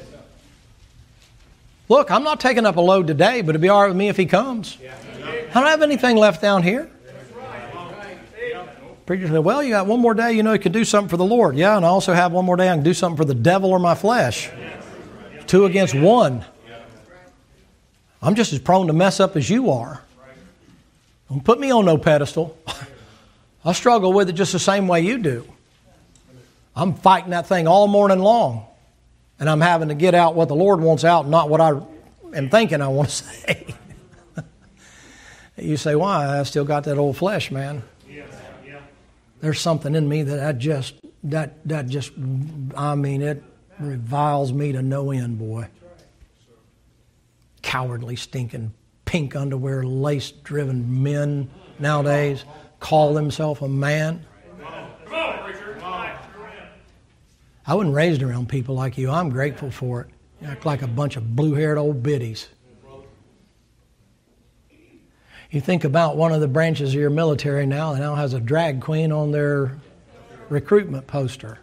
Look, I'm not taking up a load today, but it'll be all right with me if he comes. I don't have anything left down here. Preacher said, well, you got one more day, you can do something for the Lord. Yeah, and I also have one more day I can do something for the devil or my flesh. 2 against 1. I'm just as prone to mess up as you are. Don't put me on no pedestal. I struggle with it just the same way you do. I'm fighting that thing all morning long. And I'm having to get out what the Lord wants out, not what I am thinking I want to say. You say, why? I still got that old flesh, man. There's something in me that just, it reviles me to no end, boy. Cowardly, stinking, pink underwear, lace-driven men nowadays call themselves a man. I wasn't raised around people like you. I'm grateful for it. You act like a bunch of blue-haired old biddies. You think about one of the branches of your military now has a drag queen on their recruitment poster.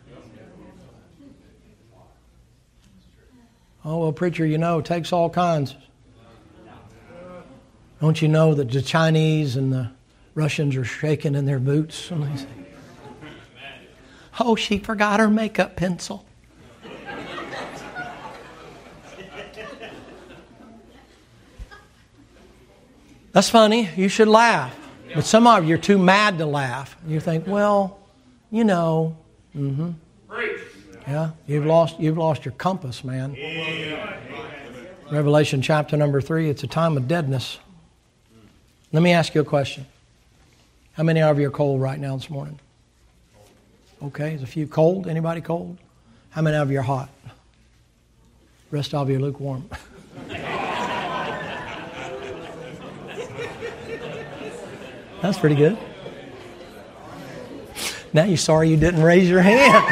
Oh, well, preacher, it takes all kinds. Don't you know that the Chinese and the Russians are shaking in their boots? Oh, she forgot her makeup pencil. That's funny. You should laugh. But some of you are too mad to laugh. You think, well, Yeah, you've lost your compass, man. Revelation chapter number 3, it's a time of deadness. Let me ask you a question. How many of you are cold right now this morning? Okay, there's a few cold. Anybody cold? How many of you are hot? Rest of you are lukewarm. That's pretty good. Now you're sorry you didn't raise your hand.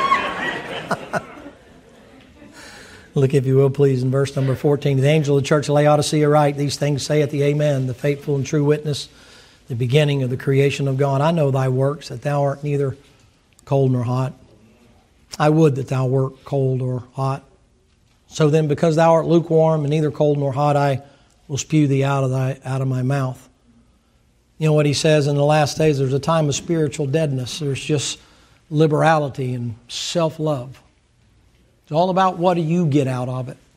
Look, if you will, please, in verse number 14. The angel of the church of Laodicea write, these things saith the Amen, the faithful and true witness, the beginning of the creation of God. I know thy works, that thou art neither cold nor hot. I would that thou wert cold or hot. So then, because thou art lukewarm and neither cold nor hot, I will spew thee out of my mouth. You know what he says in the last days? There's a time of spiritual deadness. There's just liberality and self-love. It's all about what do you get out of it.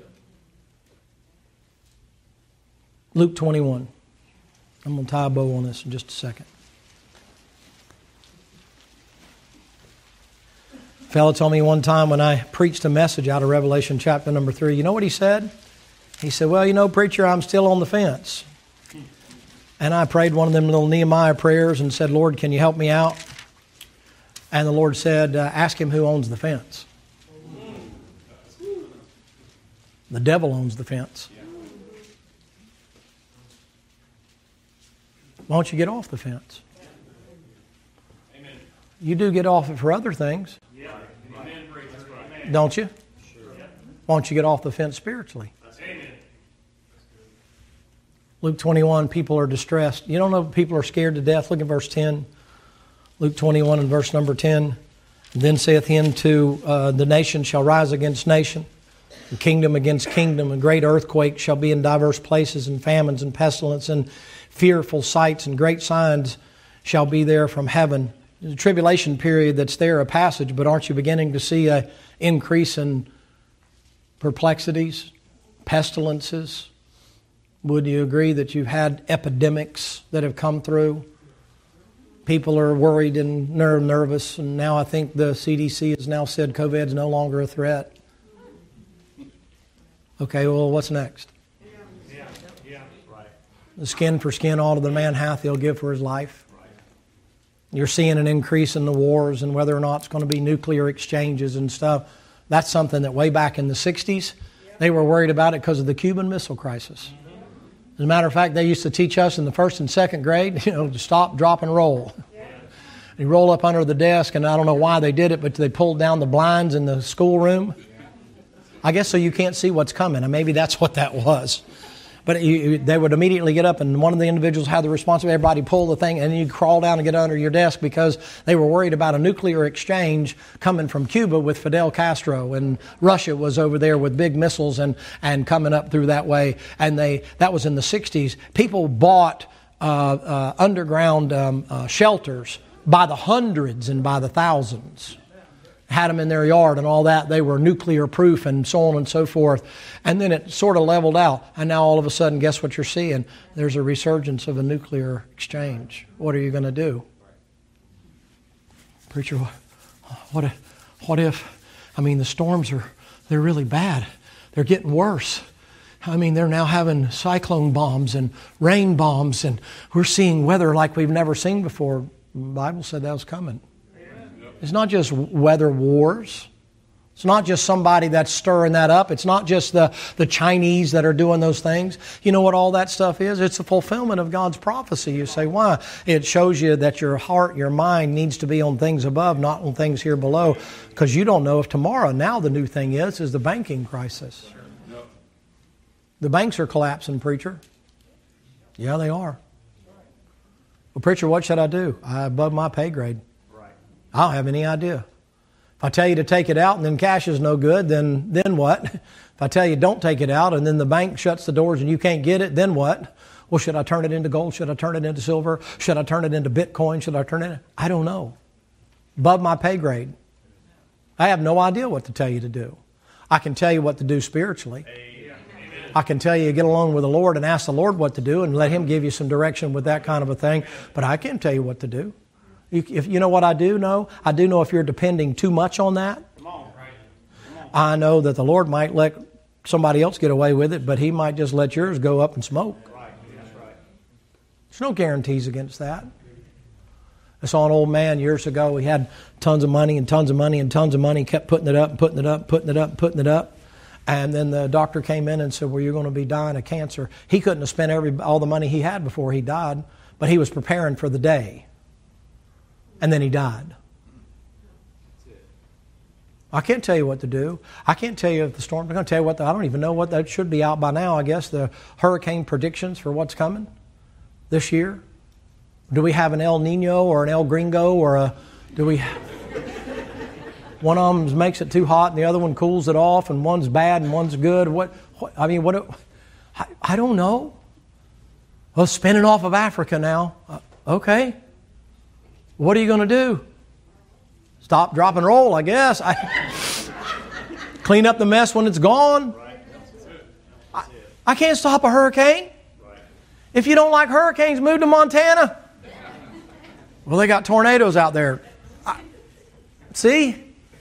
Luke 21. I'm going to tie a bow on this in just a second. A fellow told me one time when I preached a message out of Revelation chapter number 3, you know what he said? He said, well, you know, preacher, I'm still on the fence. And I prayed one of them little Nehemiah prayers and said, Lord, can you help me out? And the Lord said, ask him who owns the fence. The devil owns the fence. Why don't you get off the fence? Amen. You do get off it for other things. Yeah. Amen. Don't you? Why don't you get off the fence spiritually? Amen. Luke 21, people are distressed. You don't know people are scared to death? Look at verse 10. Luke 21 and verse number 10. Then saith he unto the nation shall rise against nation, and kingdom against kingdom, and great earthquakes shall be in diverse places, and famines and pestilence, and fearful sights, and great signs shall be there from heaven. The tribulation period that's there, a passage, but aren't you beginning to see an increase in perplexities, pestilences? Would you agree that you've had epidemics that have come through? People are worried and nervous, and now I think the CDC has now said COVID is no longer a threat. Okay, well, what's next? Yeah. Right. The skin for skin, all to the man hath, he'll give for his life. You're seeing an increase in the wars and whether or not it's going to be nuclear exchanges and stuff. That's something that way back in the 60s, they were worried about it because of the Cuban Missile Crisis. As a matter of fact, they used to teach us in the first and second grade, to stop, drop, and roll. You roll up under the desk, and I don't know why they did it, but they pulled down the blinds in the schoolroom. I guess so you can't see what's coming, and maybe that's what that was. But they would immediately get up, and one of the individuals had the responsibility. Everybody pull the thing, and then you crawl down and get under your desk because they were worried about a nuclear exchange coming from Cuba with Fidel Castro, and Russia was over there with big missiles and coming up through that way. And that was in the 60s. People bought underground shelters by the hundreds and by the thousands. Had them in their yard and all that. They were nuclear proof and so on and so forth. And then it sort of leveled out. And now all of a sudden, guess what you're seeing? There's a resurgence of a nuclear exchange. What are you going to do? Preacher, what if, the storms they're really bad. They're getting worse. They're now having cyclone bombs and rain bombs, and we're seeing weather like we've never seen before. The Bible said that was coming. It's not just weather wars. It's not just somebody that's stirring that up. It's not just the Chinese that are doing those things. You know what all that stuff is? It's a fulfillment of God's prophecy. You say, why? It shows you that your heart, your mind needs to be on things above, not on things here below. Because you don't know if tomorrow, now the new thing is the banking crisis. The banks are collapsing, preacher. Yeah, they are. Well, preacher, what should I do? I'm above my pay grade. I don't have any idea. If I tell you to take it out and then cash is no good, then what? If I tell you don't take it out and then the bank shuts the doors and you can't get it, then what? Well, should I turn it into gold? Should I turn it into silver? Should I turn it into Bitcoin? Should I turn it? I don't know. Above my pay grade. I have no idea what to tell you to do. I can tell you what to do spiritually. I can tell you get along with the Lord and ask the Lord what to do and let Him give you some direction with that kind of a thing. But I can't tell you what to do. If you know what I do know? I do know if you're depending too much on that. I know that the Lord might let somebody else get away with it, but He might just let yours go up in smoke. There's no guarantees against that. I saw an old man years ago. He had tons of money and tons of money and tons of money. He kept putting it up and putting it up, putting it up, putting it up. And then the doctor came in and said, well, you're going to be dying of cancer. He couldn't have spent all the money he had before he died, but he was preparing for the day. And then he died. I can't tell you what to do. I can't tell you if the storm's going to tell you what. I don't even know what that should be out by now. I guess the hurricane predictions for what's coming this year. Do we have an El Nino or an El Gringo or do we? One of them makes it too hot and the other one cools it off, and one's bad and one's good. I don't know. Well, spinning off of Africa now. Okay. What are you going to do? Stop, drop, and roll, I guess. Clean up the mess when it's gone. I can't stop a hurricane. If you don't like hurricanes, move to Montana. Well, they got tornadoes out there. See?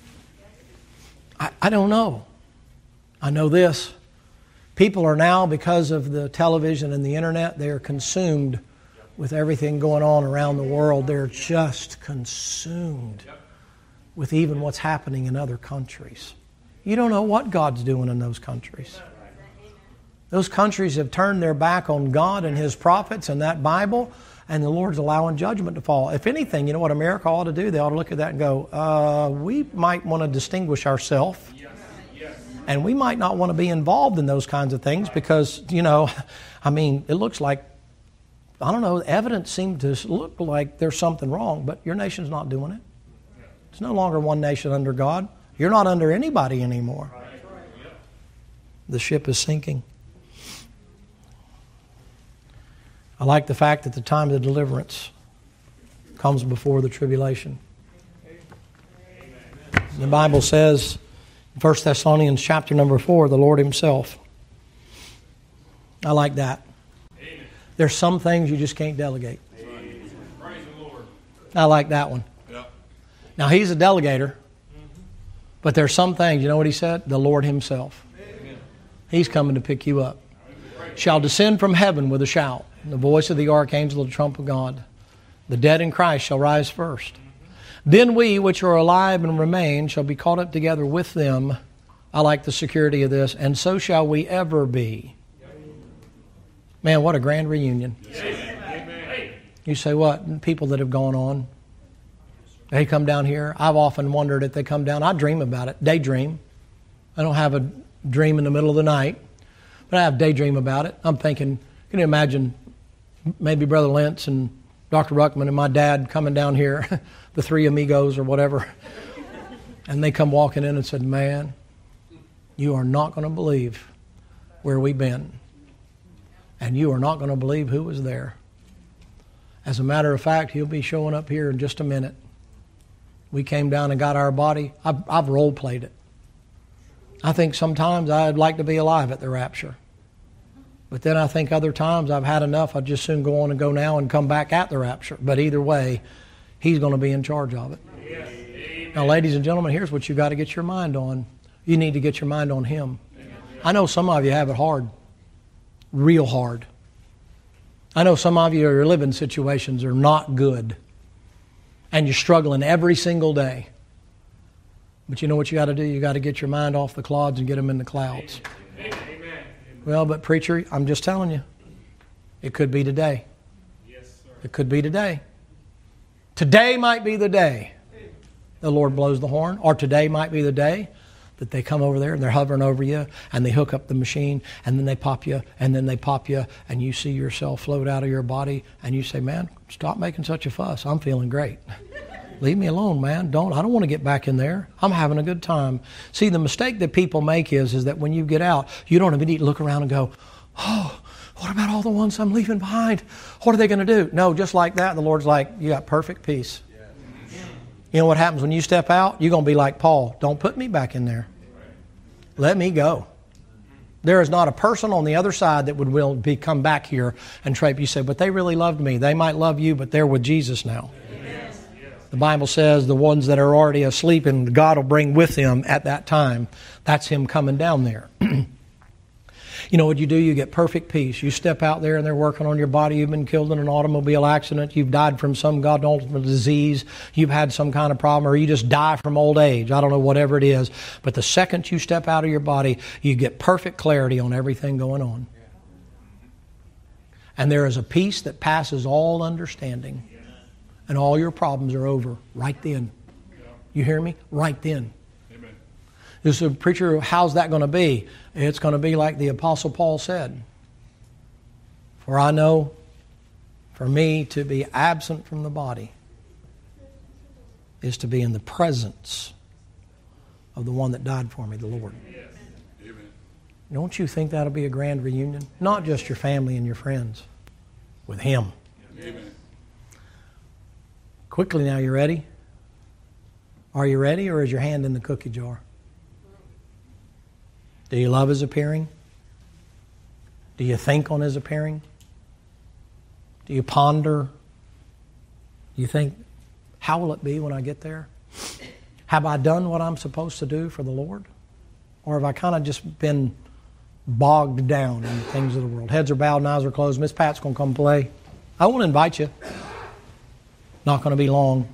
I don't know. I know this. People are now, because of the television and the internet, they are consumed with everything going on around the world. They're just consumed with even what's happening in other countries. You don't know what God's doing in those countries. Those countries have turned their back on God and His prophets and that Bible, and the Lord's allowing judgment to fall. If anything, you know what America ought to do? They ought to look at that and go, we might want to distinguish ourselves, and we might not want to be involved in those kinds of things because, it looks like, evidence seems to look like there's something wrong, but your nation's not doing it. It's no longer one nation under God. You're not under anybody anymore. The ship is sinking. I like the fact that the time of deliverance comes before the tribulation. The Bible says in 1 Thessalonians chapter number 4, the Lord Himself. I like that. There's some things you just can't delegate. I like that one. Now, He's a delegator, but there's some things, you know what He said? The Lord Himself. He's coming to pick you up. Shall descend from heaven with a shout, and the voice of the archangel, the trump of God. The dead in Christ shall rise first. Then we, which are alive and remain, shall be caught up together with them. I like the security of this. And so shall we ever be. Man, what a grand reunion. You say what? People that have gone on. They come down here. I've often wondered if they come down. I dream about it. Daydream. I don't have a dream in the middle of the night. But I have daydream about it. I'm thinking, can you imagine maybe Brother Lentz and Dr. Ruckman and my dad coming down here, the three amigos or whatever, and they come walking in and said, man, you are not going to believe where we've been. And you are not going to believe who was there. As a matter of fact, he'll be showing up here in just a minute. We came down and got our body. I've role-played it. I think sometimes I'd like to be alive at the rapture. But then I think other times I've had enough. I'd just soon go on and go now and come back at the rapture. But either way, He's going to be in charge of it. Yes. Now, ladies and gentlemen, here's what you got to get your mind on. You need to get your mind on Him. Amen. I know some of you have it hard. Real hard. I know some of you, your living situations are not good. And you're struggling every single day. But you know what you got to do? You got to get your mind off the clods and get them in the clouds. Amen. Well, but preacher, I'm just telling you, it could be today. Yes, sir. It could be today. Today might be the day the Lord blows the horn, or today might be the day that they come over there and they're hovering over you and they hook up the machine and then they pop you and then they pop you and you see yourself float out of your body and you say, man, stop making such a fuss. I'm feeling great. Leave me alone, man. I don't want to get back in there. I'm having a good time. See, the mistake that people make is that when you get out, you don't immediately look around and go, oh, what about all the ones I'm leaving behind? What are they going to do? No, just like that, the Lord's like, you got perfect peace. You know what happens when you step out? You're going to be like Paul. Don't put me back in there. Let me go. There is not a person on the other side that would come back here and trade. You say, but they really loved me. They might love you, but they're with Jesus now. The Bible says the ones that are already asleep and God will bring with Him at that time. That's Him coming down there. You know what you do? You get perfect peace. You step out there and they're working on your body. You've been killed in an automobile accident. You've died from some God-ultimate disease. You've had some kind of problem, or you just die from old age. I don't know, whatever it is. But the second you step out of your body, you get perfect clarity on everything going on. And there is a peace that passes all understanding. And all your problems are over right then. You hear me? Right then. Amen. This is a preacher, how's that going to be? It's going to be like the Apostle Paul said. For I know, for me to be absent from the body is to be in the presence of the one that died for me, the Lord. Yes. Amen. Don't you think that'll be a grand reunion? Not just your family and your friends, with Him. Amen. Quickly now, you ready? Are you ready, or is your hand in the cookie jar? Do you love His appearing? Do you think on His appearing? Do you ponder? Do you think, how will it be when I get there? Have I done what I'm supposed to do for the Lord? Or have I kind of just been bogged down in the things of the world? Heads are bowed and eyes are closed. Miss Pat's going to come play. I want to invite you. Not going to be long.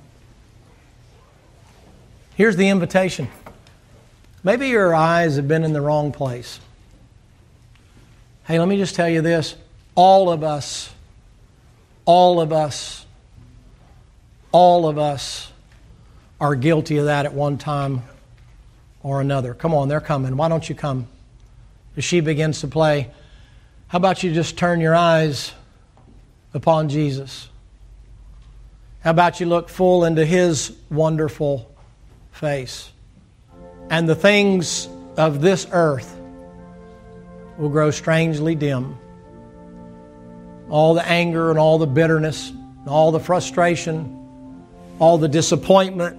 Here's the invitation. Maybe your eyes have been in the wrong place. Hey, let me just tell you this. All of us are guilty of that at one time or another. Come on, they're coming. Why don't you come? As she begins to play, how about you just turn your eyes upon Jesus? How about you look full into His wonderful face? And the things of this earth will grow strangely dim. All the anger and all the bitterness, and all the frustration, all the disappointment,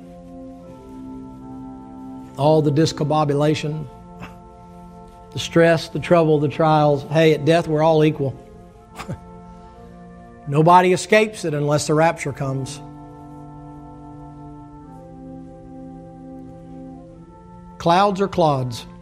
all the discombobulation, the stress, the trouble, the trials. Hey, at death we're all equal. Nobody escapes it unless the rapture comes. Clouds or clods?